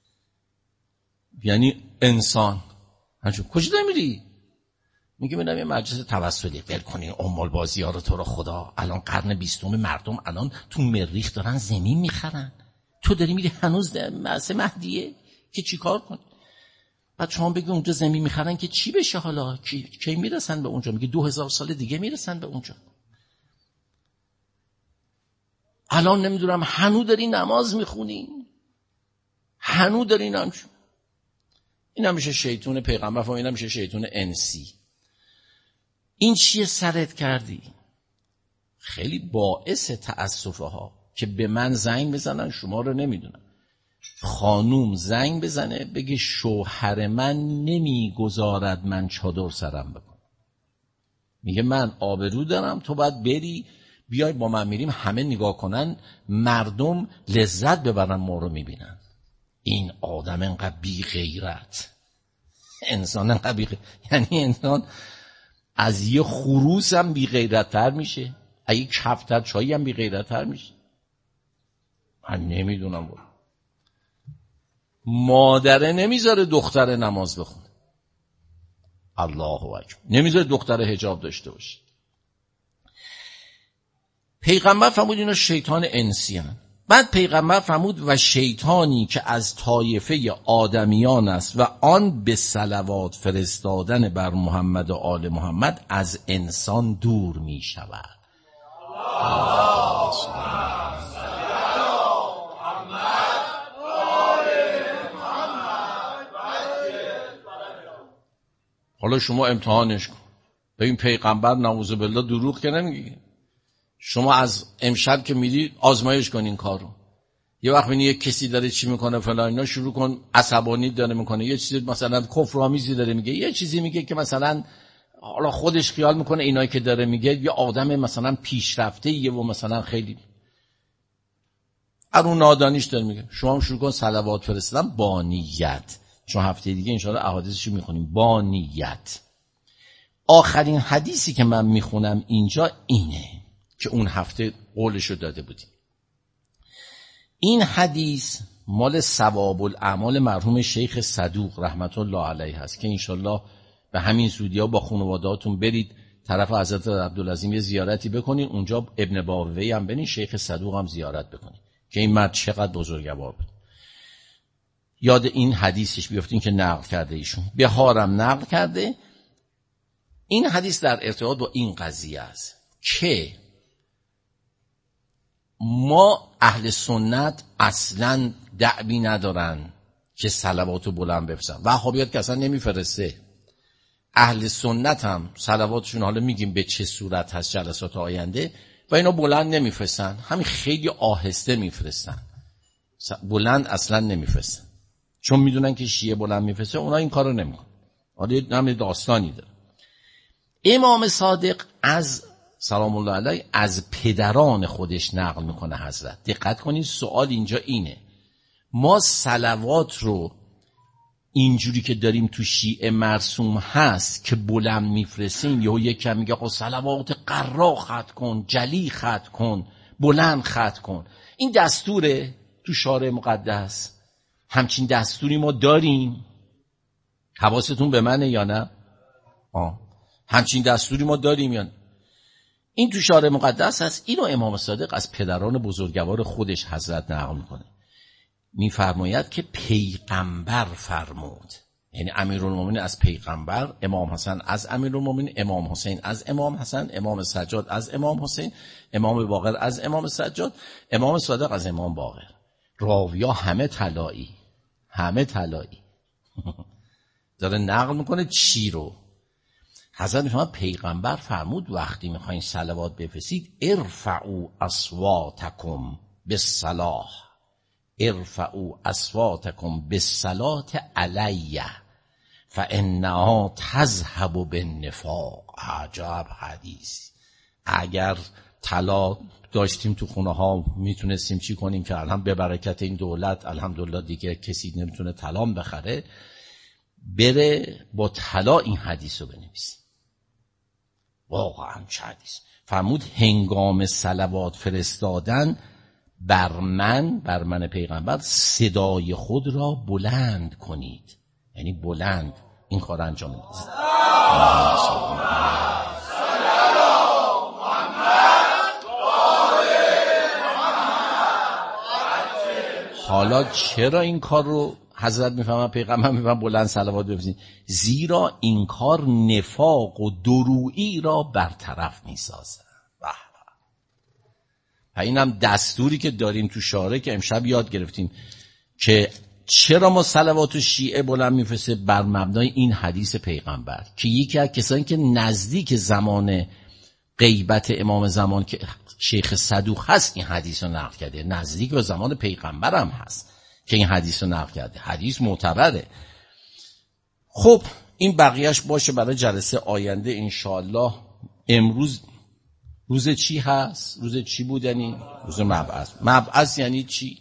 یعنی انسان. کجا داری میری؟ میگه میرم یه مجلس توسلی. ول کنین اموال بازی ها رو، تو رو خدا الان قرن 20 مردم الان تو مریخ دارن زمین میخرن، تو داری میری هنوز مثل مهدیه که چی کار کنی؟ بعد شما بگی اونجا زمین میخرن که چی بشه؟ حالا کی میرسن به اونجا؟ میگه 2000 سال دیگه میرسن به اونجا. الان نمیدونم هنو داری نماز میخونین، هنو داری نماز. این هم میشه شیطون پیغمبر و این هم میشه شیطون انسی. این چیه سرت کردی؟ خیلی باعث تأسفه ها که به من زنگ بزنن، شما رو نمیدونم. خانوم زنگ بزنه بگه شوهر من نمیگذارد من چادر سرم بکنم. میگه من آبرو دارم، تو باید بری بیای با من میریم همه نگاه کنن، مردم لذت ببرن ما رو میبینن. این آدم انقدر بی غیرت، انسان انقدر بی غیرت، یعنی انسان از یه خروس هم بی غیرت تر میشه، از یه کفتر چایی هم بی غیرت تر میشه. من نمیدونم بود. مادره نمیذاره دختر نماز بخونه، الله اکبر، نمیذاره دختر حجاب داشته باشه. پیغمبر فرمود اینا شیطان انسی هستند. بعد پیغمبر فرمود و شیطانی که از طایفه آدمیان است و آن به صلوات فرستادن بر محمد و آل محمد از انسان دور می شود. حالا شما امتحانش کن. ببین پیغمبر نعوذ بالله دروغ که نمیگه. شما از امشب که میری آزمایش کن این کارو. یه وقت ببینی یک کسی داره چی میکنه فلان اینا، شروع کن عصبانی داره میکنه، یه چیزی مثلا کفرآمیزی داره میگه، یه چیزی میگه که مثلا حالا خودش خیال میکنه اینایی که داره میگه یه آدم مثلا پیشرفته یه و مثلا خیلی ارون نادانیش داره میگه. شما هم شروع کن صلوات فرستادن با نیت، چون هفته دیگه ان شاءالله احادیثشو میخونیم با نیت. آخرین حدیثی که من میخونم اینجا اینه که اون هفته قولشو داده بودیم. این حدیث مال ثواب الاعمال مرحوم شیخ صدوق رحمت الله علیه هست که انشالله به همین زودی ها با خانواده‌هاتون برید طرف حضرت عبدالعظیم یه زیارتی بکنین، اونجا ابن باوی هم برین، شیخ صدوق هم زیارت بکنین که این مرد چقدر بزرگوار بود. یاد این حدیثش بیافتین که نقل کرده ایشون، بهارم نقل کرده. این حدیث در ارتباط با این قضیه است که ما اهل سنت اصلا دعوی ندارن که صلواتو بلند بفرستن. وهابیات که اصلا نمیفرسته. اهل سنت هم صلواتشون حالا میگیم به چه صورت هست جلسات آینده، و اینا بلند نمیفرستن، همین خیلی آهسته میفرستن، بلند اصلا نمیفرستن، چون میدونن که شیعه بلند میفرسته، اونا این کارو نمیکنن. حالا همین داستانی داره. امام صادق از سلام الله علیه از پدران خودش نقل میکنه حضرت. دقت کنید سوال اینجا اینه، ما صلوات رو اینجوری که داریم تو شیعه مرسوم هست که بلند میفرستیم، یهو یکی میگه آقا صلوات قرا خط کن، جلی خط کن، بلند خط کن، این دستوره؟ تو شارع مقدس؟ همچین دستوری ما داریم؟ حواستون به منه یا نه؟ همچین دستوری ما داریم یا نه؟ این تو شارع مقدس هست. اینو امام صادق از پدران بزرگوار خودش حضرت نقل میکنه، میفرماید که پیغمبر فرمود، یعنی امیرالمومنین از پیغمبر، امام حسن از امیرالمومنین، امام حسین از امام حسن، امام سجاد از امام حسین، امام باقر از امام سجاد، امام صادق از امام باقر. راویا همه طلایی داره نقل میکنه چی رو؟ حضرت میفرماید پیغمبر فرمود وقتی میخواین صلوات بفرستید ارفعوا اصواتکم بالصلاة، ارفعوا اصواتکم بالصلاة علی فانها تذهب بالنفاق. عجب حدیث. اگر طلا داشتیم تو خونه ها میتونستیم چی کنیم که الان به برکت این دولت الحمدلله دیگه کسی نمیتونه طلا بخره، بره با طلا این حدیث رو بنویسیم. واقعا چه حدیث. فرمود هنگام صلوات فرستادن بر من پیغمبر صدای خود را بلند کنید، یعنی بلند این کار انجام بدید. حالا چرا این کار رو حضرت میفهمن پیغمبر میفهمن بلند صلوات بفرستید؟ زیرا این کار نفاق و درویی را برطرف میسازه. و اینم دستوری که داریم تو شارع که امشب یاد گرفتیم که چرا ما صلوات و شیعه بلند میفرسته بر مبنای این حدیث پیغمبر که یکی از کسانی که نزدیک زمان غیبت امام زمان که شیخ صدوق هست این حدیث رو نقل کرده، نزدیک به زمان پیغمبر هم هست که این حدیث رو نقل کرده، حدیث معتبره. خب این بقیهش باشه برای جلسه آینده انشاءالله. امروز روز چی هست؟ روز چی بود؟ یعنی روز مبعث. مبعث یعنی چی؟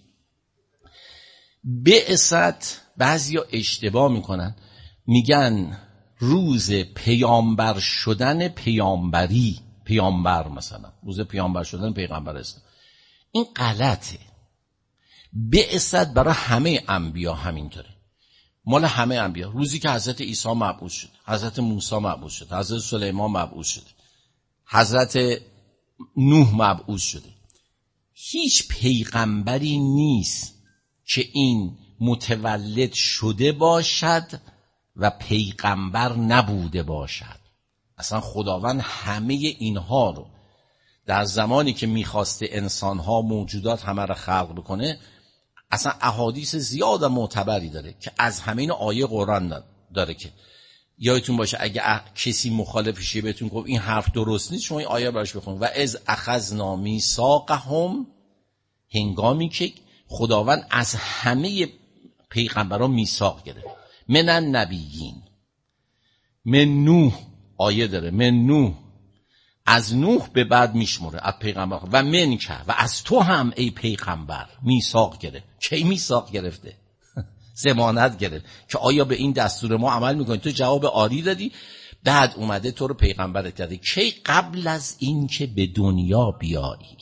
بعثت بعضیا اشتباه میکنن، میگن روز پیامبر شدن پیامبری، پیامبر مثلا روز پیامبر شدن پیغمبر است. این غلطه. بعثت برای همه انبیا همینطوره، مال همه انبیا. روزی که حضرت عیسی مبعوث شد، حضرت موسی مبعوث شد، حضرت سلیمان مبعوث شد، حضرت نوح مبعوث شده. هیچ پیغمبری نیست که این متولد شده باشد و پیغمبر نبوده باشد. اصلا خداوند همه اینها رو در زمانی که میخواسته انسانها موجودات همه رو خلق بکنه، اصلا احادیث زیاد و معتبری داره که از همین آیه قرآن داره که یادتون باشه اگه کسی مخالفشه بهتون گفت این حرف درست نیست، شما این آیه براش بخونید. و اذ اخذنا میثاقهم، هنگامی که خداوند از همه پیغمبران میثاق گرفت. من النبیین، من نوح، آیه داره من نوح، از نوح به بعد میشمره از پیغمبر، و من که و از تو هم ای پیغمبر میثاق گرفت. کی میثاق گرفته؟ ضمانت گرفت که آیا به این دستور ما عمل میکنی؟ تو جواب آری دادی، بعد اومده تو رو پیغمبر کرده. کی؟ قبل از این که به دنیا بیایی.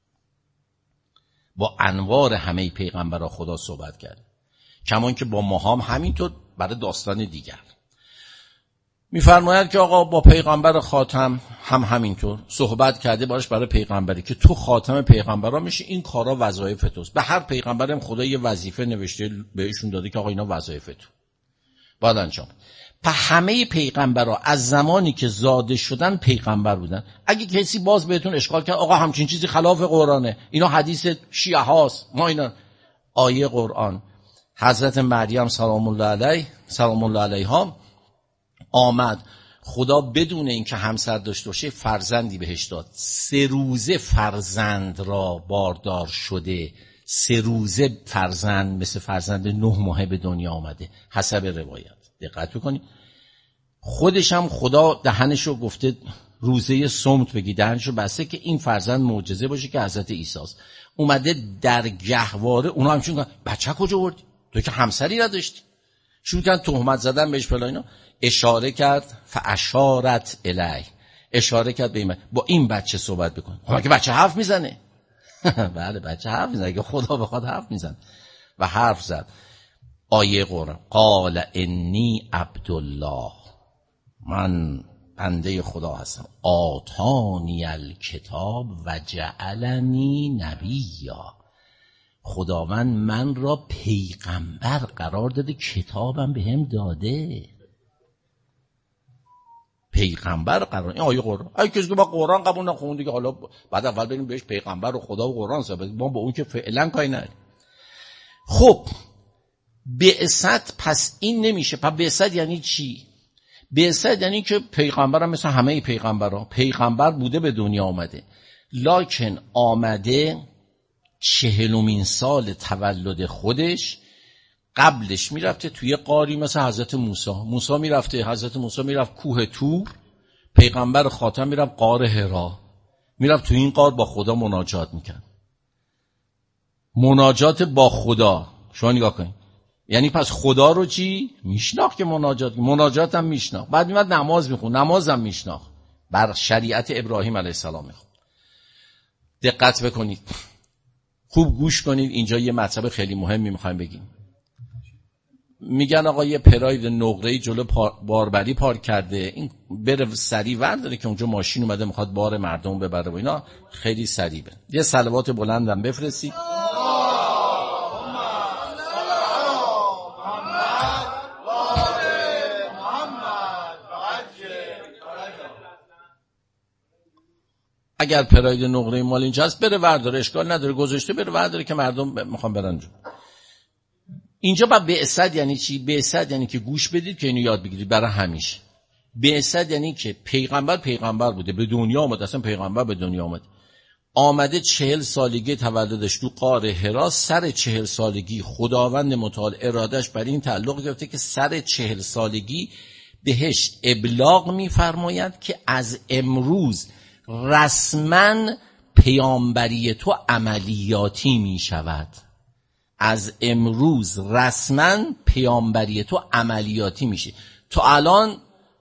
با انوار همه پیغمبرها خدا صحبت کرد، کمان که با ما هم همینطور برای داستان دیگر. میفرماید که آقا با پیغمبر خاتم هم همینطور صحبت کرده باش برای پیغمبری که تو خاتم پیغمبرها میشه، این کارا وظایف توست. به هر پیغمبرم خدا یه وظیفه نوشته بهشون داده که آقا اینا وظایف تو باید انجام. پس همه پیغمبرها از زمانی که زاده شدن پیغمبر بودن. اگه کسی باز بهتون اشکال کرد آقا همچین چیزی خلاف قرآنه، اینا حدیث شیعه هاست، ما اینا، آیه قرآن حضرت مریم سلام الله علیها آمد، خدا بدون اینکه همسر داشته باشه فرزندی بهش داد. 3 روزه فرزند را باردار شده، 3 روزه فرزند مثل فرزند 9 ماهه به دنیا آمده حسب روایت. دقت بکنید. خودش هم خدا دهنشو گفته روزه صمت بگی، دهنشو بسته که این فرزند معجزه باشه که حضرت عیسی است. اومده در گهواره اونا همچون که بچه کجا آوردی؟ تو که همسری نداشتی. شروع کردن تهمت زدن بهش فلان اینا. اشاره کرد فاشارت الیه، اشاره کرد به این با این بچه صحبت بکن. اما که بچه حرف میزنه بله بچه حرف میزنه، اگه خدا بخواد حرف میزنه. و حرف زد. آیه قرآن قال انی عبدالله، من بنده خدا هستم، آتانی الکتاب و جعلنی نبیا، خداوند من را پیغمبر قرار داده، کتابم بهم داده، پیغمبر قرار. این آیه قرآن. اگه کسی که با قرآن قبول نخونه دیگه، حالا بعد اول بریم بهش پیغمبر و خدا و قرآن سبب، ما با اون که فعلا کاری نداریم. خب بعثت پس این نمیشه. پس بعثت یعنی چی؟ بعثت یعنی که پیغمبر هم مثل همه پیغمبرها پیغمبر بوده، به دنیا آمده، لکن آمده 40مین سال تولد خودش، قبلش میرفته توی غاری مثل حضرت موسی میرفته، حضرت موسی میرفت کوه طور، پیغمبر خاتم میرفت غار حرا، میرفت توی این غار با خدا مناجات میکرد. مناجات با خدا، شما نگاه کنید، یعنی پس خدا رو چی؟ میشناخت که مناجات هم میشناخت. بعد میاد نماز میخون، نماز هم میشناخت، بر شریعت ابراهیم علیه السلام میخون. دقت بکنید، خوب گوش کنید، اینجا یه مطلب خیلی مهمی میخوایم بگیم. میگن آقا یه پراید نقره‌ای جلو باربری پارک کرده، این بره سریع ورداره که اونجا ماشین اومده میخواد بار مردم ببره و اینا، خیلی سریع بره. یه صلوات بلندم بفرستید. اگر پراید نقره مال اینجا هست بره ورداره، اشکال نداره، گذاشته بره ورداره که مردم میخوان برن جو. اینجا با بعثت یعنی چی؟ بعثت یعنی که گوش بدید که اینو یاد بگیرید برای همیشه. بعثت یعنی که پیغمبر بوده، به دنیا آمده، اصلا پیغمبر به دنیا آمده 40 سالگی تولدش تو غار حرا. سر 40 سالگی خداوند متعال ارادش بر این تعلق گرفته که سر 40 سالگی بهش ابلاغ میفرماید که از امروز رسما پیامبری تو عملیاتی می شود. از امروز رسما پیامبری تو عملیاتی میشه. تو الان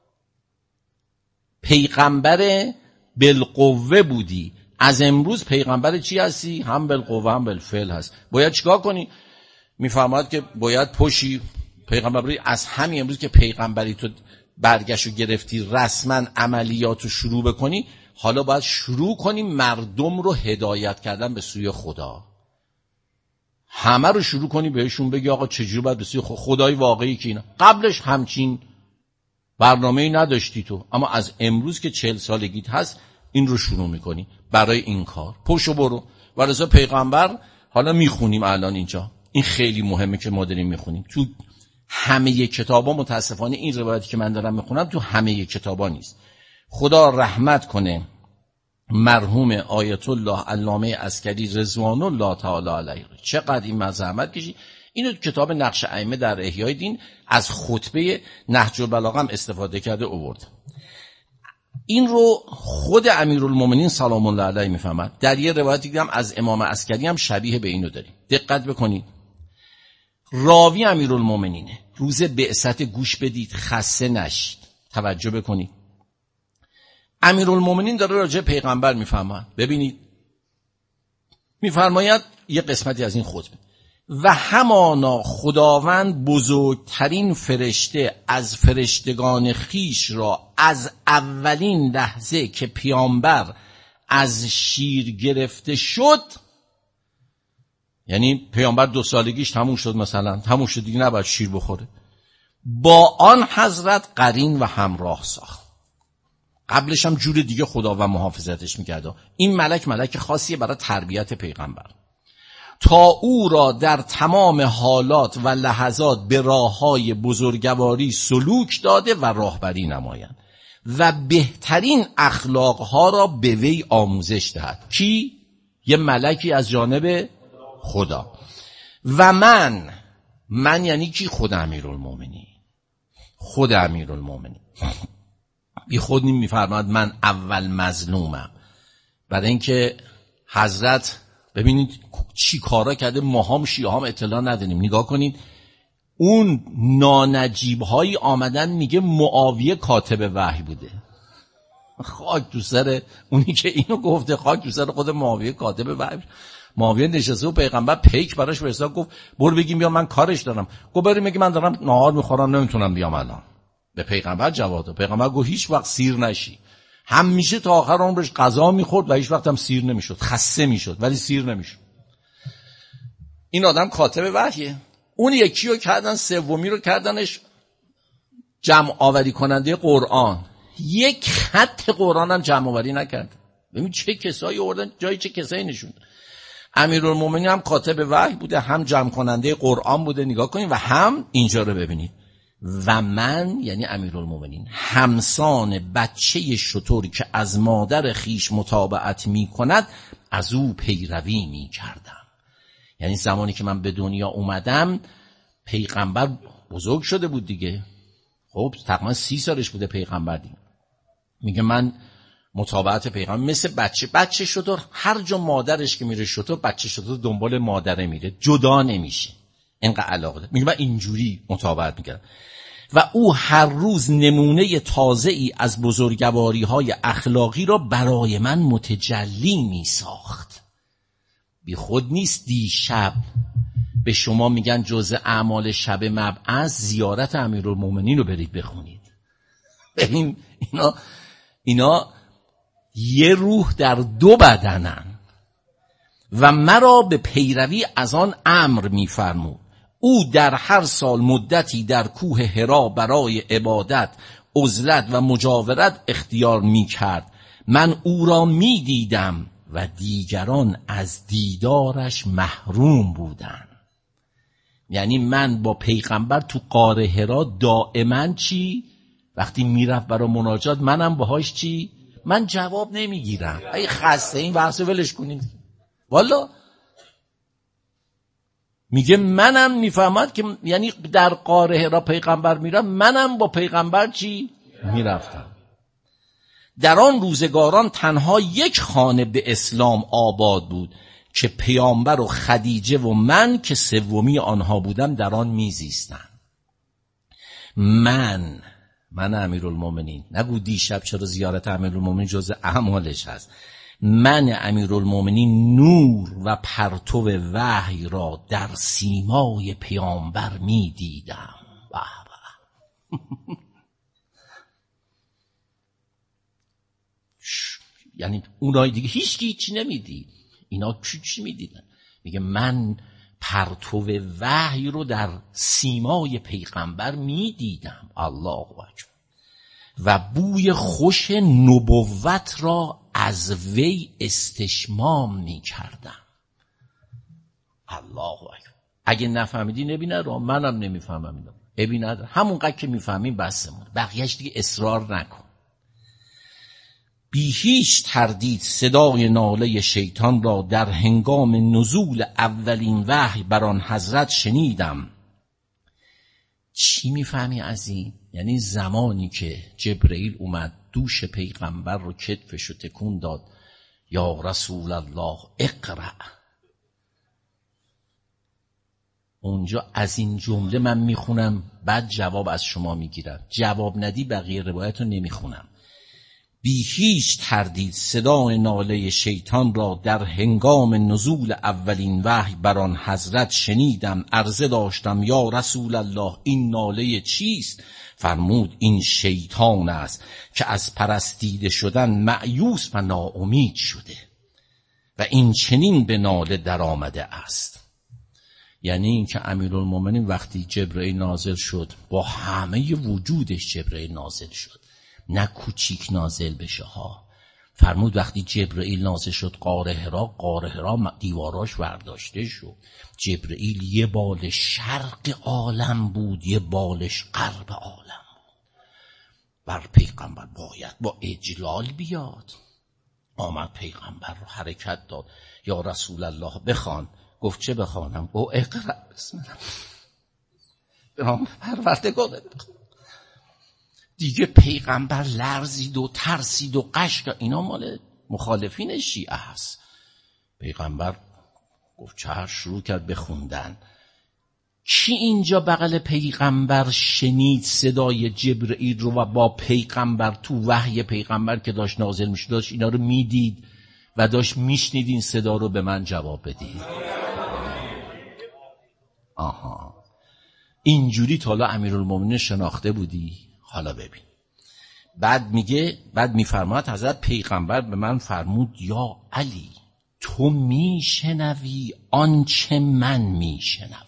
پیغمبر بالقوه بودی، از امروز پیغمبر چی هستی؟ هم بالقوه هم بالفعل هست. باید چیکار کنی؟ میفرماید که باید پشی پیغمبری، از همین امروز که پیغمبری تو برگشت و گرفتی، رسما عملیاتو شروع بکنی. حالا باید شروع کنی مردم رو هدایت کردن به سوی خدا. همه رو شروع کنی بهشون بگی آقا چجوری باید به سوی خدای واقعی که اینا. قبلش همچین برنامه‌ای نداشتی تو، اما از امروز که 40 سالگیت هست این رو شروع میکنی برای این کار. پشو برو. و رضا پیغمبر حالا میخونیم الان اینجا، این خیلی مهمه که ما داریم میخونیم. تو همه کتابا متاسفانه این روایتی که من دارم میخونم تو همه کتابا نیست. خدا رحمت کنه مرحوم آیت الله علامه عسکری رضوان الله تعالی علیه، چقدر این زحمت کشید. اینو تو کتاب نقش ائمه در احیای دین از خطبه نهج البلاغه هم استفاده کرده آورد. این رو خود امیرالمومنین سلام الله علیه میفهمد. در یه روایتی دیدم از امام عسکری هم شبیه به اینو داریم. دقت بکنید، راوی امیرالمومنینه. روز بعثت گوش بدید، خسته نشید، توجه بکنید. امیرالمومنین داره راجع پیغمبر میفهمه. ببینید میفرماید یه قسمتی از این خطبه: و همانا خداوند بزرگترین فرشته از فرشتگان خیش را از اولین لحظه که پیامبر از شیر گرفته شد، یعنی پیامبر 2 سالگیش تموم شد، مثلا تموم شد دیگه نباید شیر بخوره، با آن حضرت قرین و همراه ساخت. قبلش هم جور دیگه خدا و محافظتش میکرده. این ملک خاصیه برای تربیت پیغمبر، تا او را در تمام حالات و لحظات به راههای بزرگواری سلوک داده و راهبری نمایند و بهترین اخلاقها را به وی آموزش دهد. کی؟ یه ملکی از جانب خدا. و من یعنی کی؟ خود امیرالمومنین. خود امیرالمومنین بی خود میفرماد من اول مظلومم، برای اینکه حضرت ببینید چی کارا کرده، ماهام شیعام اطلاع نداریم. نگاه کنید اون نانجیب هایی آمدن میگه معاویه کاتب وحی بوده. خاک تو سر اونی که اینو گفته، خاک تو سر خود معاویه کاتب وحی. معاویه نشسته و پیغمبر پیک براش فرستاد، گفت برو بگیم بیا من کارش دارم. گفت بریم میگه من دارم نهار میخورم نمیتونم بیام الان. به پیغمبر جواب داد. پیغمبر گفت هیچ وقت سیر نشی. همیشه تا آخر عمرش غذا میخورد و هیچ وقت هم سیر نمیشد، خسته میشد ولی سیر نمیشد. این آدم کاتب وحیه. اون یکی رو کردن، سومی رو کردنش جمع آوری کننده قرآن. یک خط قرآن هم جمع آوری نکرد. ببین چه کسایی آوردن جای چه کسایی نشوندن. امیرالمومنین هم کاتب وحی بوده، هم جمع کننده قرآن بوده. نگاه کنید و هم اینجا رو ببینید. و من یعنی امیرالمومنین همسان بچه شتری که از مادر خیش متابعت می کند از او پیروی می کردم. یعنی زمانی که من به دنیا اومدم پیغمبر بزرگ شده بود دیگه. خب تقریبا 30 سالش بوده پیغمبر دیگه. میگه من متابعت پیغمبر مثل بچه شتر، هر جا مادرش که میره شتر، بچه شتر دنبال مادره میره، جدا نمیشه، اینقدر علاقه داره. میگه من اینجوری متابعت میکردم و او هر روز نمونه تازه‌ای از بزرگواری‌های اخلاقی را برای من متجلی میساخت. بی خود نیست دیشب به شما میگن جزء اعمال شب مبعث زیارت امیرالمومنین رو برید بخونید. ببین اینا یه روح در 2 بدنن و مرا به پیروی از آن امر میفرمود. او در هر سال مدتی در کوه حرا برای عبادت، عزلت و مجاورت اختیار میکرد. من او را میدیدم و دیگران از دیدارش محروم بودند. یعنی من با پیغمبر تو غار حرا دائما چی؟ وقتی میرفت برای مناجات منم باهاش چی؟ من جواب نمیگیرم. ای خسته این بحث ولش کنید. والا میگه منم میفهمد که یعنی در غار حرا پیغمبر میرم، منم با پیغمبر چی؟ میرفتم. در آن روزگاران تنها یک خانه به اسلام آباد بود که پیامبر و خدیجه و من که سومی آنها بودم در آن میزیستم. من امیرالمومنین، نگو دیشب چرا زیارت امیرالمومنین جزء اعمالش هست. من امیرالمومنین نور و پرتو وحی را در سیمای پیامبر میدیدم. یعنی اونای دیگه هیچی نمیدید، اینا چی میدیدن؟ میگه من پرتو وحی رو در سیمای پیغمبر میدیدم. الله اکبر. و بوی خوش نبوت را از وی استشمام میکردم. الله اکبر. اگه نفهمیدی نبینه رو، منم نمیفهمم اینو. ببینید همونقدر که میفهمیم بسمون، بقیهش دیگه اصرار نکن. بی هیچ تردید صدای ناله شیطان را در هنگام نزول اولین وحی بر آن حضرت شنیدم. چی میفهمی از این؟ یعنی زمانی که جبرئیل اومد دوش پیغمبر رو کتفش رو تکون داد، یا رسول الله اقرأ، اونجا از این جمله من میخونم بعد جواب از شما میگیرم. جواب ندی بقیه روایت رو نمیخونم. بی هیچ تردید صدای ناله شیطان را در هنگام نزول اولین وحی بر آن حضرت شنیدم. عرضه داشتم یا رسول الله این ناله چیست؟ فرمود این شیطان است که از پرستیده شدن مأیوس و ناامید شده و این چنین به ناله در آمده است. یعنی این که امیرالمومنین وقتی جبرئیل نازل شد، با همه وجودش جبرئیل نازل شد، نه کوچیک نازل بشه ها. فرمود وقتی جبرئیل نازل شد غار حرا دیواراش برداشته شد. جبرئیل یه بال شرق عالم بود، یه بالش غرب عالم بود. بر پیغمبر باید با اجلال بیاد. آمد پیغمبر رو حرکت داد. یا رسول الله بخوان. گفت چه بخوانم؟ گفت اقرأ بسم الله. به نام پروردگار بخوان. دیگه پیغمبر لرزید و ترسید و قش کرد. اینا مال مخالفین شیعه هست. پیغمبر گفت چه، شروع کرد بخوندن. کی اینجا بغل پیغمبر شنید صدای جبرئیل رو و با پیغمبر تو وحی پیغمبر که داشت نازل میشد داشت اینا رو میدید و داشت میشنید این صدا رو؟ به من جواب بدید. آها، اینجوری تا حالا امیرالمومنین شناخته بودی؟ حالا ببین. بعد میفرماد حضرت پیغمبر به من فرمود یا علی تو میشنوی آنچه من میشنوم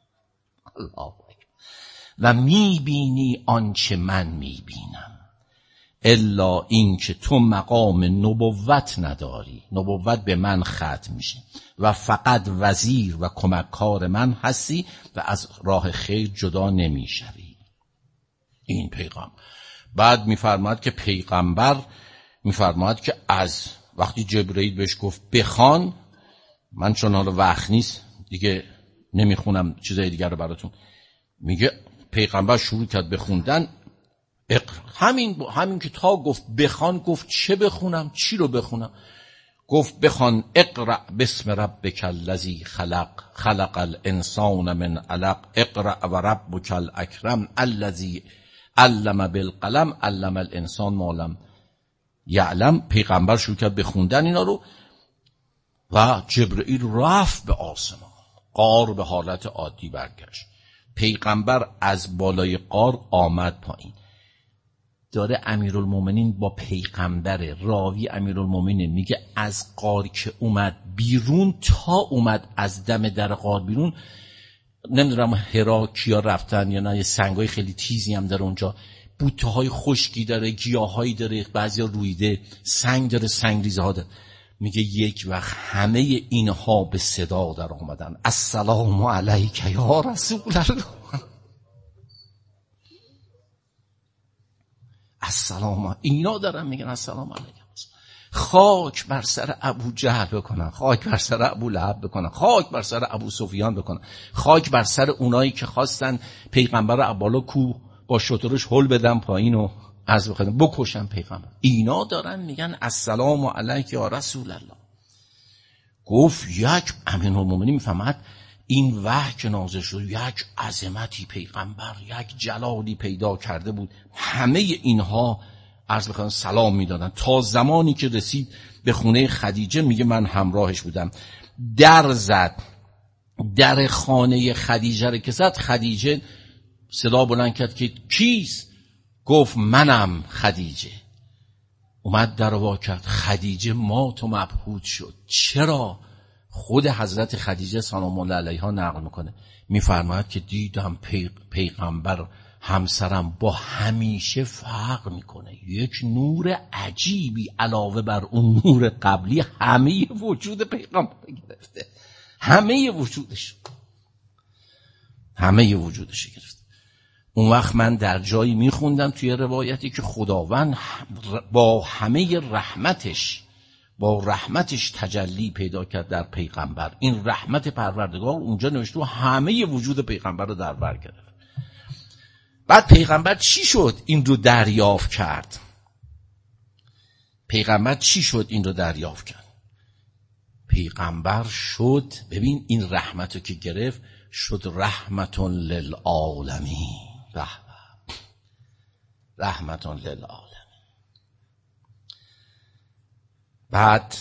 و میبینی آنچه من میبینم، الا این که تو مقام نبوت نداری، نبوت به من ختم میشه و فقط وزیر و کمککار من هستی و از راه خیر جدا نمیشوی. این پیغام. بعد میفرماد که پیغمبر میفرماد که از وقتی جبرئیل بهش گفت بخوان، من چون حالا وقت نیست دیگه نمیخونم چیزای دیگر رو براتون، میگه پیغمبر شروع کرد بخوندن. همین که تا گفت بخوان، گفت چه بخونم، چی رو بخونم؟ گفت بخوان اقرأ بسم ربک الذی خلق خلق الانسان من علق اقرأ و ربک الاکرم الذی علم بالقلم علم الانسان ما لم یعلم. پیغمبر شروع کرد بخوندن اینا رو و جبرئیل رفت به آسمان. غار به حالت عادی برگشت. پیغمبر از بالای غار آمد پایین. داره امیرالمومنین با پیغمبر، راوی امیرالمومنین میگه از غار که اومد بیرون تا اومد از دم در غار بیرون، نمیدونم هرا کیا رفتن یا نه، یه سنگای خیلی تیزی هم داره اونجا، بوته‌های خشکی داره، گیاهایی داره، بعضیا رویده، سنگ داره، سنگریزه ها داره. میگه یک وقت همه اینها به صدا در آمدن السلام علیک یا رسول الله. السلام، اینا دارن میگن السلام علیک. خاک بر سر ابو جهل بکنن، خاک بر سر ابو لهب بکنن، خاک بر سر ابو سفیان بکنن، خاک بر سر اونایی که خواستن پیغمبر رو بالا کوه با شترش هل بدن پایین و از بکشن پیغمبر. اینا دارن میگن السلام علیک یا رسول الله. گفت یک امیرالمومنین میفهمد این وحی که نازل شد یک عظمتی پیغمبر، یک جلالی پیدا کرده بود. همه اینها عرض بخوام سلام میدادن تا زمانی که رسید به خونه خدیجه. میگه من همراهش بودم. در زد، در خانه خدیجه رو که زد، خدیجه صدا بلند کرد که کیست؟ گفت منم خدیجه. اومد در وا کرد. خدیجه مات و مبهوت شد. چرا؟ خود حضرت خدیجه سلام الله علیها نقل میکنه، میفرماید که دیدم پیغمبر همسرم با همیشه فرق میکنه، یک نور عجیبی علاوه بر اون نور قبلی همه وجود پیغمبر گرفته، همه وجودش گرفته. اون وقت من در جایی میخوندم توی روایتی که خداوند با همه رحمتش، با رحمتش تجلی پیدا کرد در پیغمبر. این رحمت پروردگار اونجا نوشته و همه وجود پیغمبر رو در بر گرفت. بعد پیغمبر چی شد این رو دریافت کرد؟ پیغمبر شد، ببین این رحمت رو که گرفت، شد رحمتون للعالمین. رحمتون للعالمین. بعد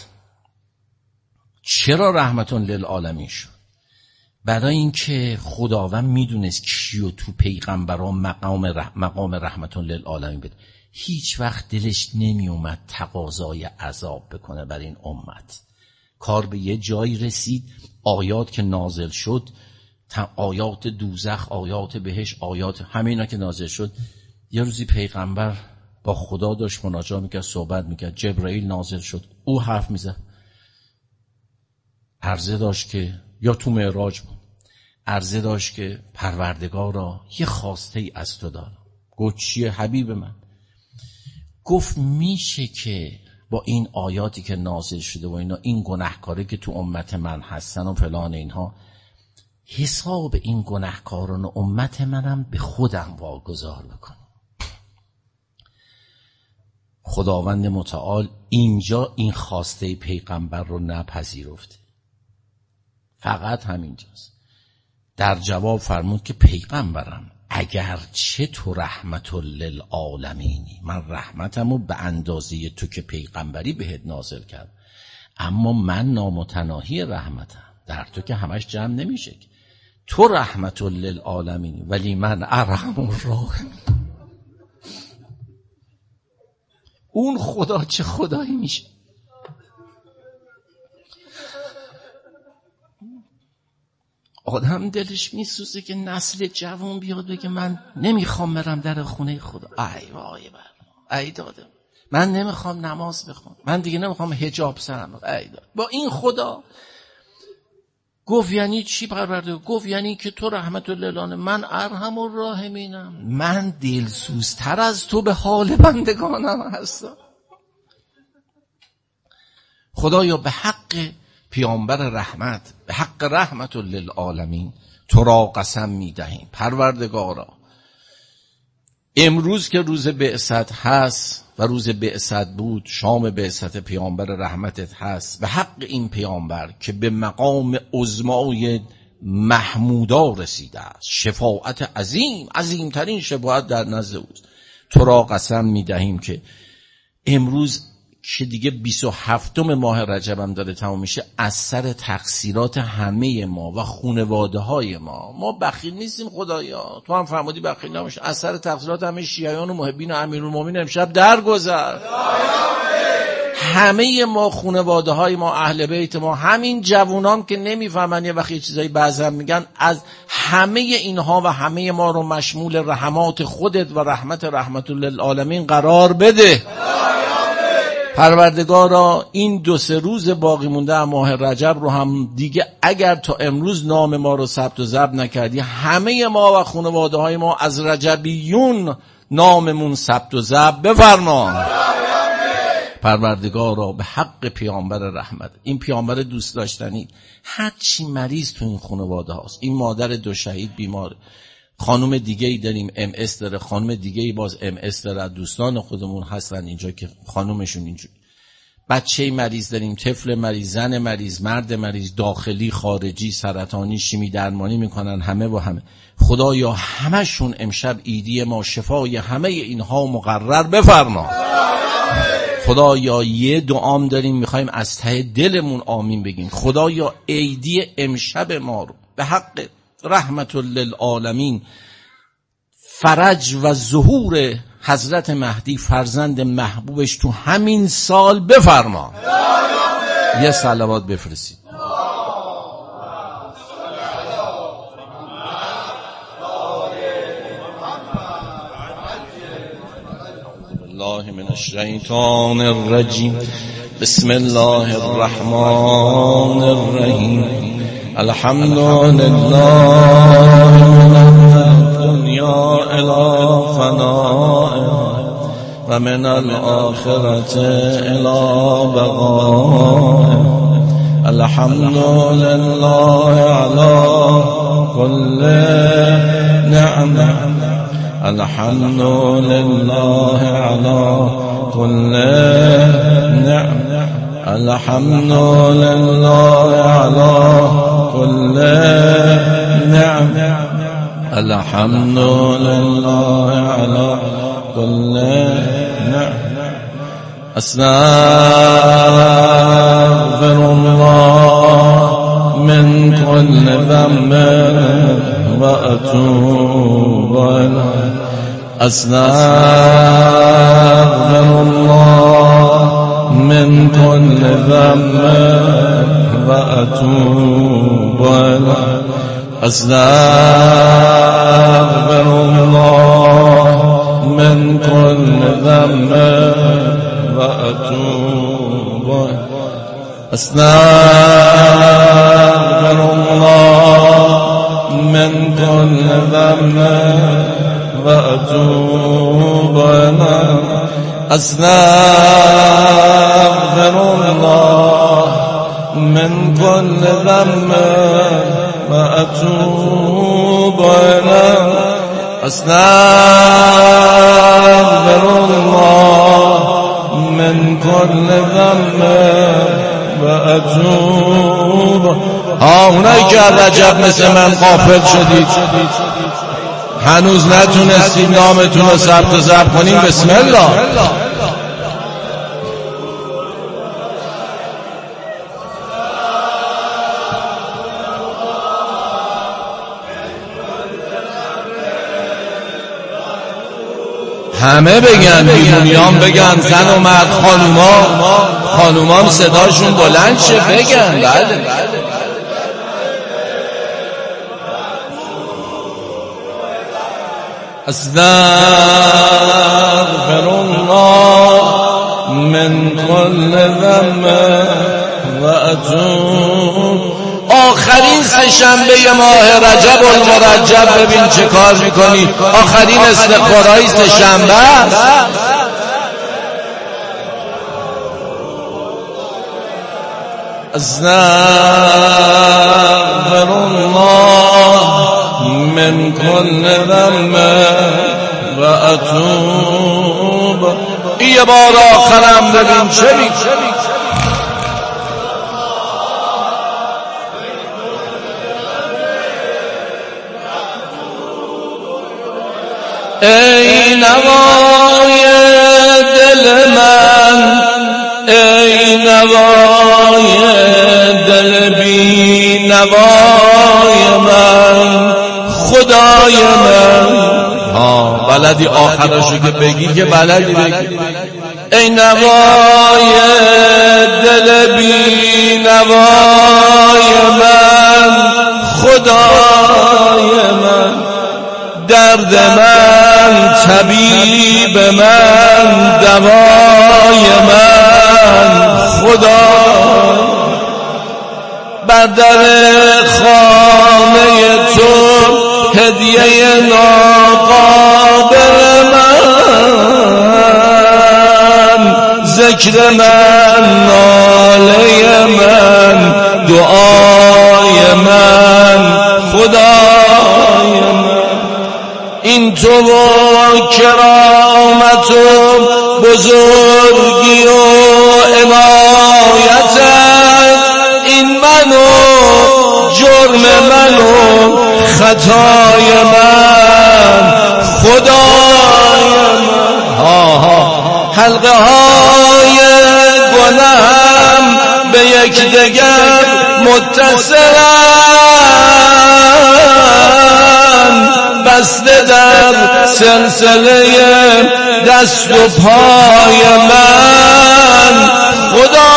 چرا رحمتون للعالمین شد؟ برای اینکه خداوند میدونست کیو تو پیغمبران مقام رحمتون للعالمین بده. هیچ وقت دلش نمی اومد تقاضای عذاب بکنه بر این امت. کار به یه جایی رسید، آیات که نازل شد، آیات دوزخ، آیات بهش، آیات همینا که نازل شد، یه روزی پیغمبر با خدا داشت مناجات میکرد، صحبت میکرد، جبرئیل نازل شد، او حرف میزد، عرضه داشت که، یا تو معراج بود، عرضه داشت که پروردگارا یه خواسته ای از تو دارم. گفت چیه حبیب من؟ گفت میشه که با این آیاتی که نازل شده و اینا، این گناهکاری که تو امت من هستن و فلان اینها، حساب این گناهکاران و امت منم به خودم واگذار بکن. خداوند متعال اینجا این خواسته پیغمبر رو نپذیرفته. فقط همینجاست. در جواب فرمود که پیغمبرم اگرچه تو رحمت للعالمینی، من رحمتمو به اندازه تو که پیغمبری بهت نازل کردم، اما من نامتناهی رحمتم، در تو که همش جمع نمیشه، تو رحمت للعالمینی ولی من ارحم الراحمین. اون خدا چه خدایی میشه؟ آدم دلش میسوزه که نسل جوان بیاد بگه من نمیخوام برم در خونه خدا. ای وای بر ای دادم، من نمیخوام نماز بخونم، من دیگه نمیخوام حجاب سرم. ای دادم. با این خدا گفت یعنی چی پرورده؟ گفت یعنی که تو رحمت للعالمین، من ارحم الراحمینم، من دلسوزتر از تو به حال بندگانم هستم. خدایا به حق پیامبر رحمت، به حق رحمت للعالمین تو را قسم میدهیم پروردگارا، امروز که روز بعثت هست و روز بعثت بود، شام بعثت پیامبر رحمتت هست، به حق این پیامبر که به مقام عظمای محمودا رسیده است، شفاعت عظیمترین شفاعت در نزد اوست، تو را قسم میدهیم که امروز که دیگه 27 ماه رجب هم داره تمام میشه، از سر تقصیرات همه ما و خانواده های ما بخیل نیستیم خدایا، تو هم فرمودی بخیل نباش، از سر تقصیرات همه شیعیان و محبین و امیرالمومنین امشب درگذر. همه ما خانواده های ما، اهل بیت ما، همین جوونام که نمیفهمن یه وقتی چیزایی بعضا میگن، از همه اینها و همه ما رو مشمول رحمات خودت و رحمت للعالمین قرار بده پروردگارا. این 2-3 روز باقی مونده ماه رجب رو هم دیگه اگر تا امروز نام ما رو ثبت و ضبط نکردی، همه ما و خانواده های ما از رجبیون ناممون ثبت و ضبط بفرما پروردگارا. به حق پیامبر رحمت، این پیامبر دوست داشتنی، هر چی مریض تو این خانواده هاست، این مادر 2 شهید بیماره، خانم دیگه ای داریم MS داره، خانم دیگه ای باز MS داره، دوستان خودمون هستن اینجا که خانومشون اینجوری، بچه مریض داریم، طفل مریض، زن مریض، مرد مریض، داخلی خارجی، سرطانی، شیمی درمانی میکنن، همه و همه. خدایا همشون امشب عیدی ما، شفای همه اینها مقرر بفرما خدایا. یه دعام داریم میخوایم از ته دلمون آمین بگیم، خدایا عیدی امشب ما رو به حق رحمت للعالمین، فرج و ظهور حضرت مهدی فرزند محبوبش تو همین سال بفرما. یه صلوات بفرستید. الله من الشیطان الرجیم، بسم الله الرحمن الرحیم. الحمد لله من الدنیا الی فناء و من الآخرة الی بقاء. الحمد لله علی كل نعمة، الحمد لله على كل نعمة، الحمد لله على كل نعمة، الحمد لله على كل نعمة. استغفر الله من كل ذنب وأتوب إليه. أستغفر الله من كل ذنب وأتوب إليه. أستغفر الله من كل ذنب وأتوب إليه. أستغفر الله من كل ذنب وأتوب إليه. أستغفر الله من كل ذنب وأتوب إليه. أستغفر الله من كل ذنب وأتوب اونایی که رجب مثل من غافل شدید هنوز نتونستید نامتون رو ثبت و ضبط کنین، بسم الله. همه بگن، بیرونیان بگن، زن و مرد، خانومان صداشون بلند شه بگن. بله استغفر الله من كل ذنب و اتوب. آخرین سه‌شنبه ماه رجب المرجب ببین چه کار میکنی. آخرین استغفارهای سه‌شنبه است. استغفر الله من كل ذنب و اتوب. یه بار آخرم ببین چه میکنی. ای نوای دل من، ای نوای دل بی نوای من، خدای من. بلدی آخرشو که بگی که بلدی بگی. ای نوای دل بی نوای من، خدای من. درد من طبیب من، دوای من، خدا. بر در خانه تو هدیه ناقابل من، ذکر من، ناله من، دعای من، خدای من. این تو و کرامت و بزرگی و عنایتت، این من و جرم من و خطای من، خدای من. حلقه های گناهم به یک دگر متصلن، بسته در سلسله دست و پای من، خدا.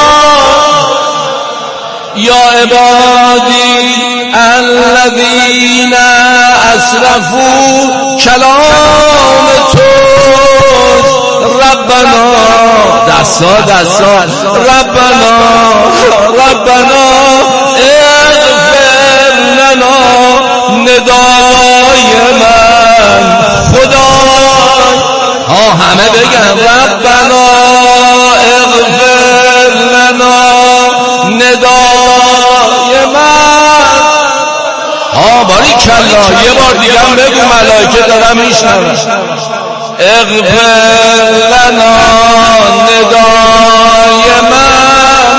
یا عبادی الذین اسرفوا، کلام توست ربنا. دستا ربنا اغفر لنا، ندای من، خدا. همه بگن ربنا اغفر لنا، ندای من. باریکلا. یه بار دیگه هم بگو، ملائکه دارم میشنون. اغفر لنا، ندای من.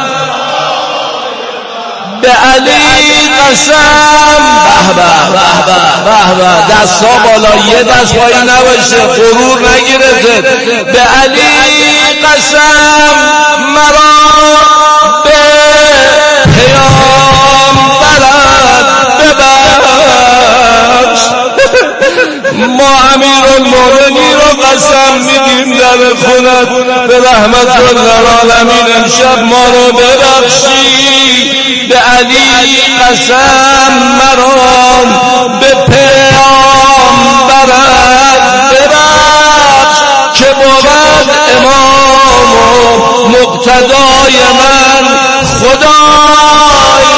به علی قسم. به دستا بالا، یه دست پایی نباشه، غرور نگیرته. به علی قسم مرا به پیامبرت ببخش. ما امیرالمومنین رو قسم میدیم در خونت، به رحمت للعالمین امشب ما رو ببخشی. به علی قسم مرا به پیامبرت ببخش، که بود امام و مقتدای من، خدای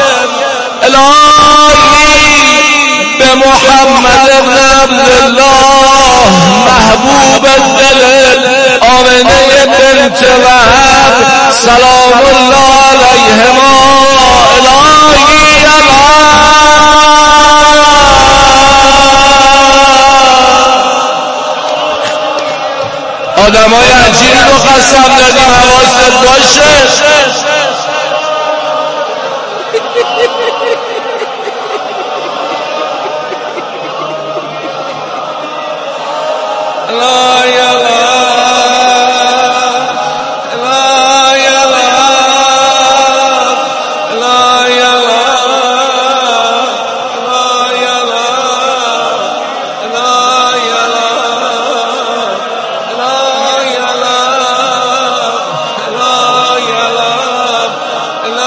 الهی. به محمد بن عبدالله محبوب دل آمنه بنت وهب سلام الله علیهما، الهی آدمای عجیب رو قسم دادیم، حواست باشه.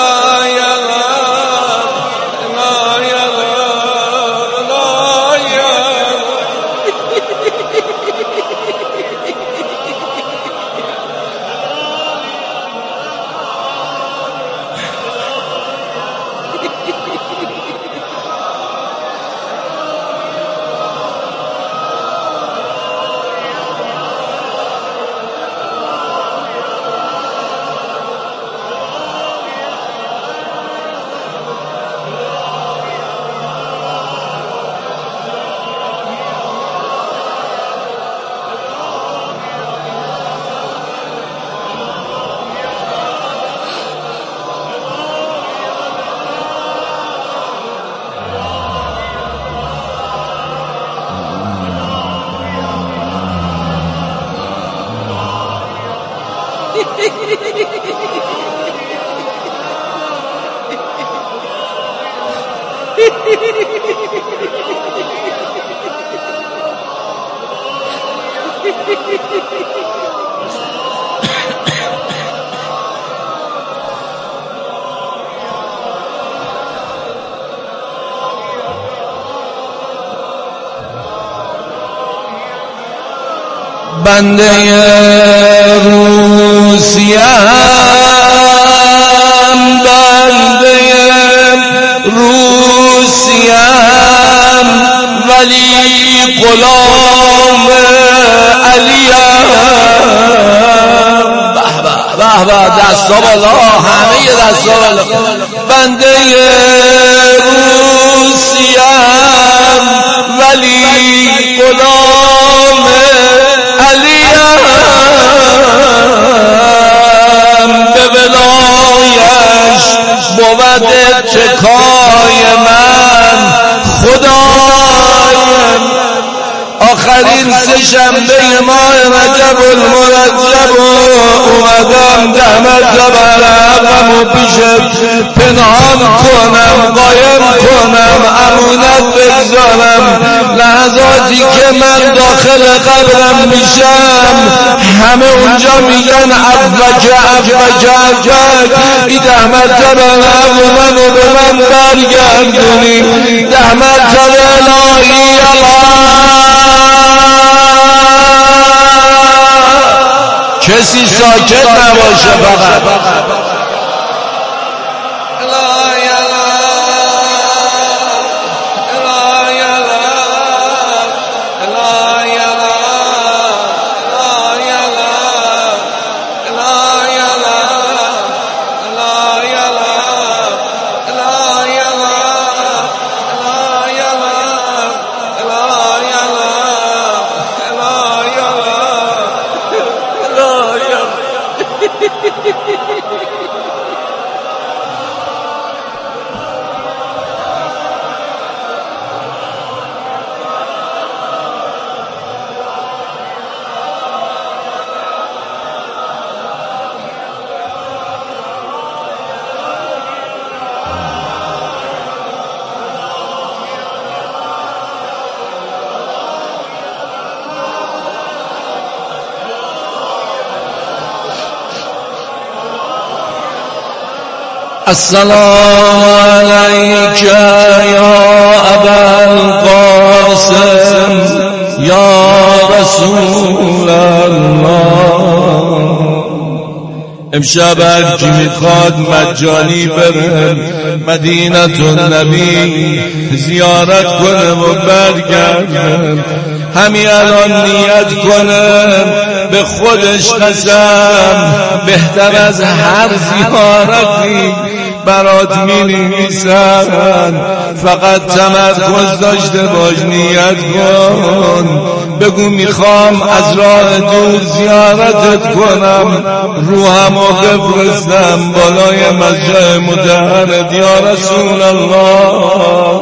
بنده روسیم، بنده روسیم، ولی غلام علیم. به به دستا بالا، همه دستا بالا. بنده روسیم ولی غلام علیم، به ولایش بود اتکای من خدایم. آخرین سه شنبه ماه رجب المرجب اومدم دمت برقم و پیشت پنهان کنم، قایم کنم، امونت بگذارم. لحظاتی که من داخل قبرم میشم همه اونجا میگن عفوک عفوک عفوک، ای دهمت برقم و منو به من برگردونی. دهمت الهی کسی ساکت نباشه فقط. السلام علیک یا ابا القاسم یا رسول الله. امشب هر کی میخواد مجانی بره مدینه النبی زیارت کنه و برگرده. همین الان نیت کنه، به خودش قسم بهتر از هر زیارتی برات می‌نویسن. فقط تمرکز داشته باش، نیت کن، بگو میخوام از راه دور زیارتت کنم، روحمو بفرستم بالای مسجد مطهرت یا رسول الله.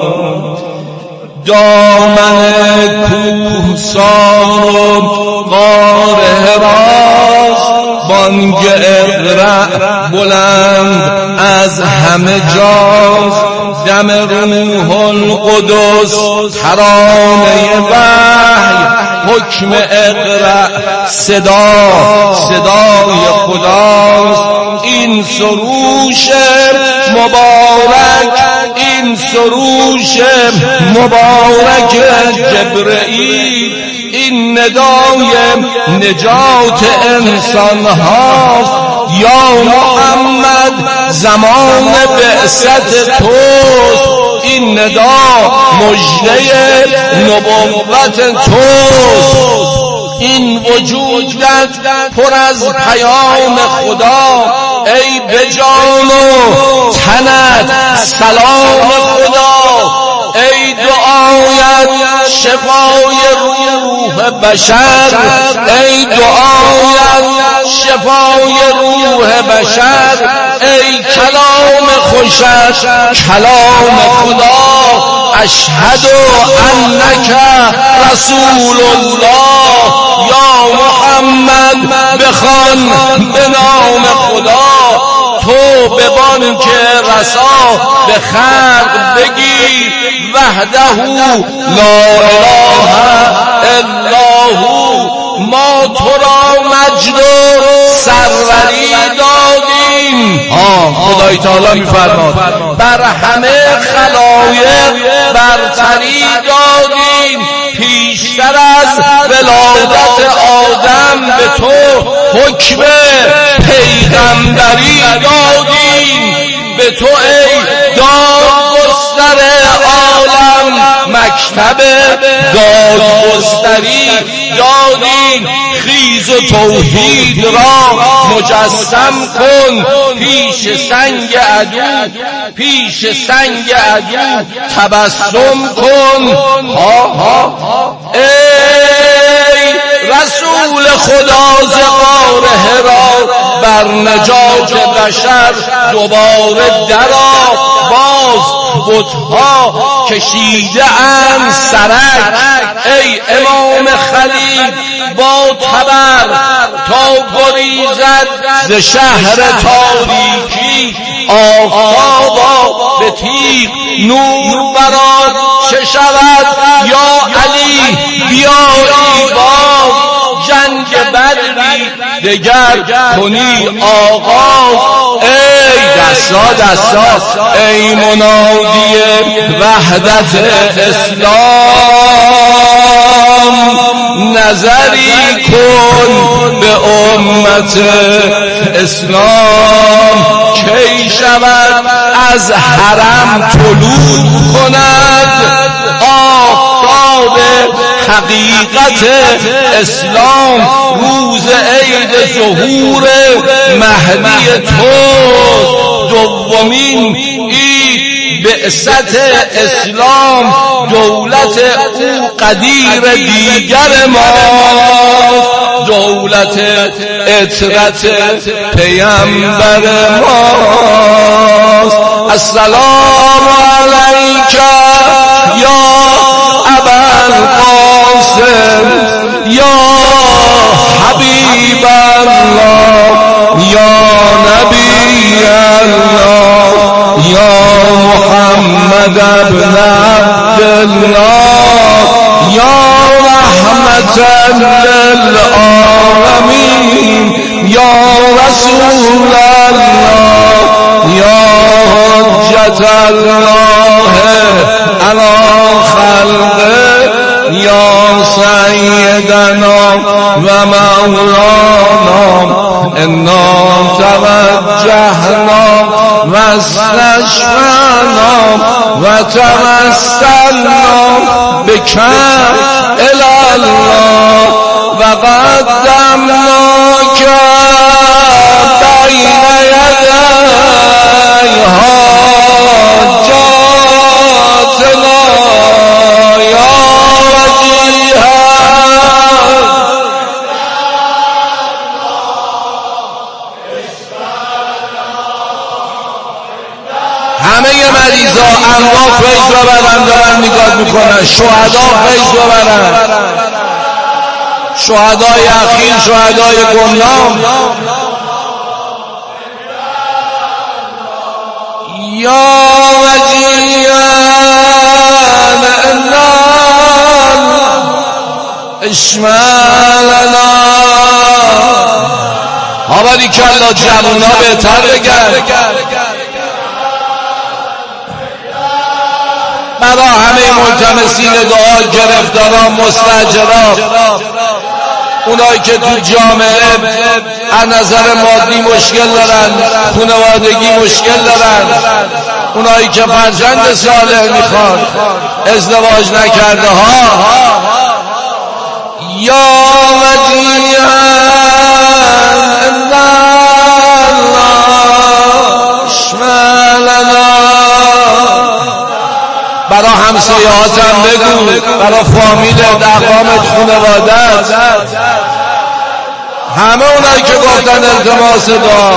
دامن کوهسار و غار حراست بانگ اقرأ بلند از همه جاست، دم روح القدس ترانه وحی، حکم اقرأ صدای خداست. این سروش مبارک، این سروش مبارک جبرئیل، این ندای نجات انسان هاست. یا محمد زمان بعثت توست، این ندا مژده نبوت توست. این وجودت پر از پیام خدا، ای به جان و تنت سلام خدا، ای دعایت شفای روح بشر، ای دعایت شفای روح بشر، ای کلام خوشت کلام خدا. اشهد انک رسول الله، یا محمد بخوان به نام خدا، تو به بان که رسا به خلق بگیر، وحده لا اله الا هو. ما تو را مجد و سروری دادیم، خدای تعالی می‌فرماد بر همه خلایق برتری دادیم، پیشتر از ولادت آدم به تو حکم پیغمبری دادیم، به تو ای دادگستر عالم مکتب دادگستری دادیم. خیز و توحید را مجسم کن پیش سنگ عدو، پیش سنگ عدو تبسم کن. ای رسول خدا ز غار حرا، بر نجات بشر دوباره درآ. باز بت‌ها کشیده اند سرک، ای امام خلیل با تبر تا گریزد ز شهر تاریکی. آفتابا به تیغ نور برات چه شود، یا علی بیایی باز، جنگ بدری دگر کنی آغاز. ای دستا ای منادی وحدت اسلام، نظری کن به امت اسلام. کی شود از حرم طلوع کند آفتاب حقیقت اسلام، روز عید ظهور مهدی توست. دومین عید بعثت اسلام، دولت او قدیر دیگر ما، دولت اطرت پیامبر ماست. السلام علیک یا ابوالقاسم، یا حبیب الله، یا نبی الله، یا محمد ابن عبدالله، یا رحمة للعالمین، یا رسول الله، یا حجت الله علی خلقه، یا سیدنا و مولانا. انا توجهنا و استشفعنا و توسلنا بک الی الله و قدمناک بین یدی حاجاتنا یا وجیها. همه مریضا انواع فیض ببرن، دارن نگاه میکنن. شهدا فیض ببرن، شهدای اخیر، شهدای گمنام. یا وجیان انان اشمالنا آبادی که الله جوونا بهتر بگن برا همه ملتمسین دعا، گرفتاران، مستاجران، اونایی که تو جامعه از نظر مادی مشکل دارن، خانوادگی مشکل دارن، اونایی که فرزند صالح میخوان، ازدواج نکرده ها، یا وجیان برا همسایه‌هاتم بگو، برا فامیلت، اقوامت، خانواده‌ات، همه اونایی که گفتن التماس دعا،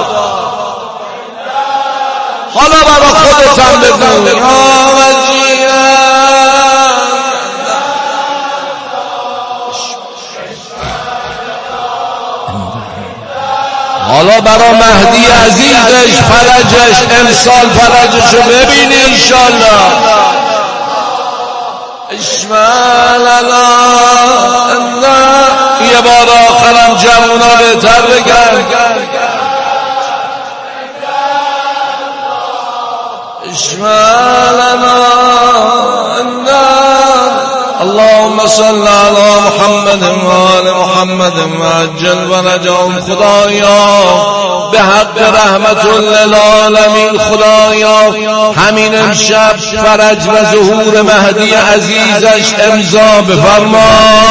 حالا برا خودتم بگو یا حالا برا مهدی عزیزش فرجش امسال فرجشو ببینی انشالله اشمالنا یه بار آخرم جوونا بهتر بگن اشمالنا اللهم صل على محمد وآل محمد وعجل فرجهم خدایا به حق رحمت للعالمین خدایا همین امشب فرج و ظهور مهدی عزیزش امضا بفرما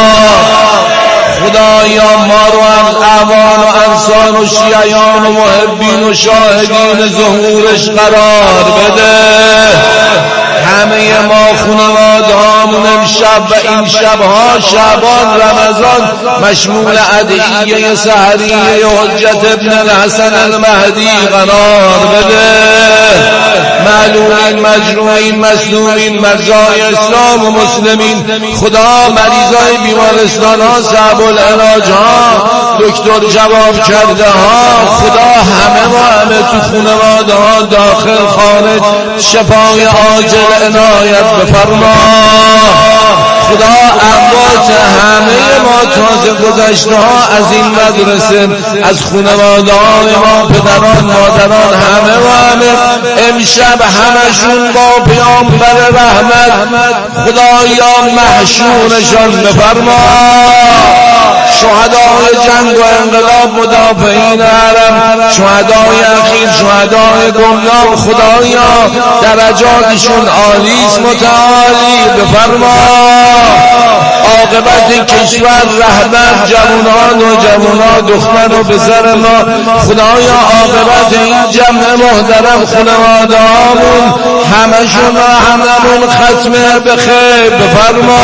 خدایا ما رو از اعوان و انصار و شیعیان و محبین و شاهدین ظهورش قرار بده همه ما خانواده‌هامون امشب و این شبها شعبان رمضان مشمول ادعیه سحریه حجت ابن الحسن المهدی قرار بده معلومین مجروحین مظلومین مرجای اسلام و مسلمین خدا مریضای بیمارستان ها صعب العلاج ها دکتر جواب کرده ها خدا همه و همه تو خانواده ها داخل خارج شفای عاجل عنایت بفرما خدا اموات همه ما تازه گذشته ها از این مدرسه از خانواده های ما پدران مادران همه و همه امشب همشون با پیامبر رحمت خدایا محشورشان بفرما شهدای جنگ و انقلاب مدافعین حرم شهدای اخیر شهدای گمنام خدایا درجاتشون عالیست متعالی بفرما عاقبت کشور رهبر جوانان و جوانان دختر و پسر ما خدایا عاقبت این جمع محترم خانواده هامون همشون و هممون ختمه بخیر بفرما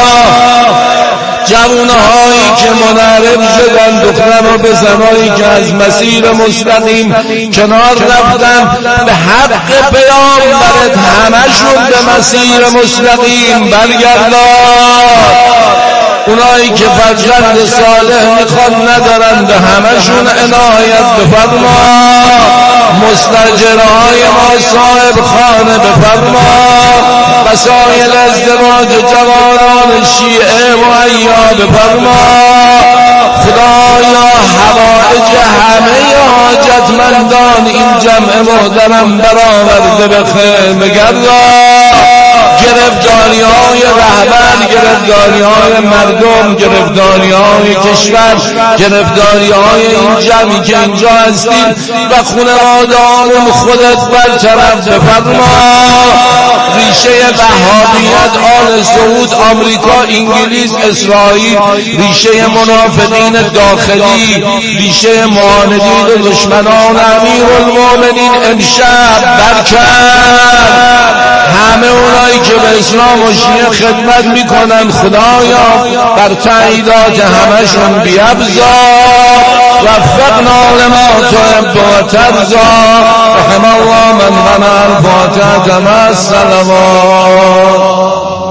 جوانهایی که منحرف شدن دختر و پسرهایی که از مسیر مستقیم کنار رفتن به حق پیامبرت همشون به مسیر مستقیم برگردان اونایی که فرزند صالح میخوان ندارن به همشون عنایت بفرما مستاجرهای ما صاحب خانه بفرما وسایل ازدواج جوانان شیعه و عیا بفرما خدایا حوائج همه حاجتمندان این جمع محترم برآورده به خیر بگردان گرفتاری‌های رهبر گرفتاری‌های مردم گرفتاری‌های کشور گرفتاری‌های این جمعی که اینجا هستیم و خانواده‌هامون خودت برطرف بفرما ریشه وهابیت آل سعود آمریکا انگلیس اسرائیل ریشه منافقین داخلی ریشه معاندین و دشمنان امیرالمومنین امشب برکن همه اونایی که به اسلام و شیعه خدمت میکنن خدایا بر تاییدات همشون بیابزا وفقنا لما تحب و ترضا رحم الله من غنى الفاتحة مع الصلوات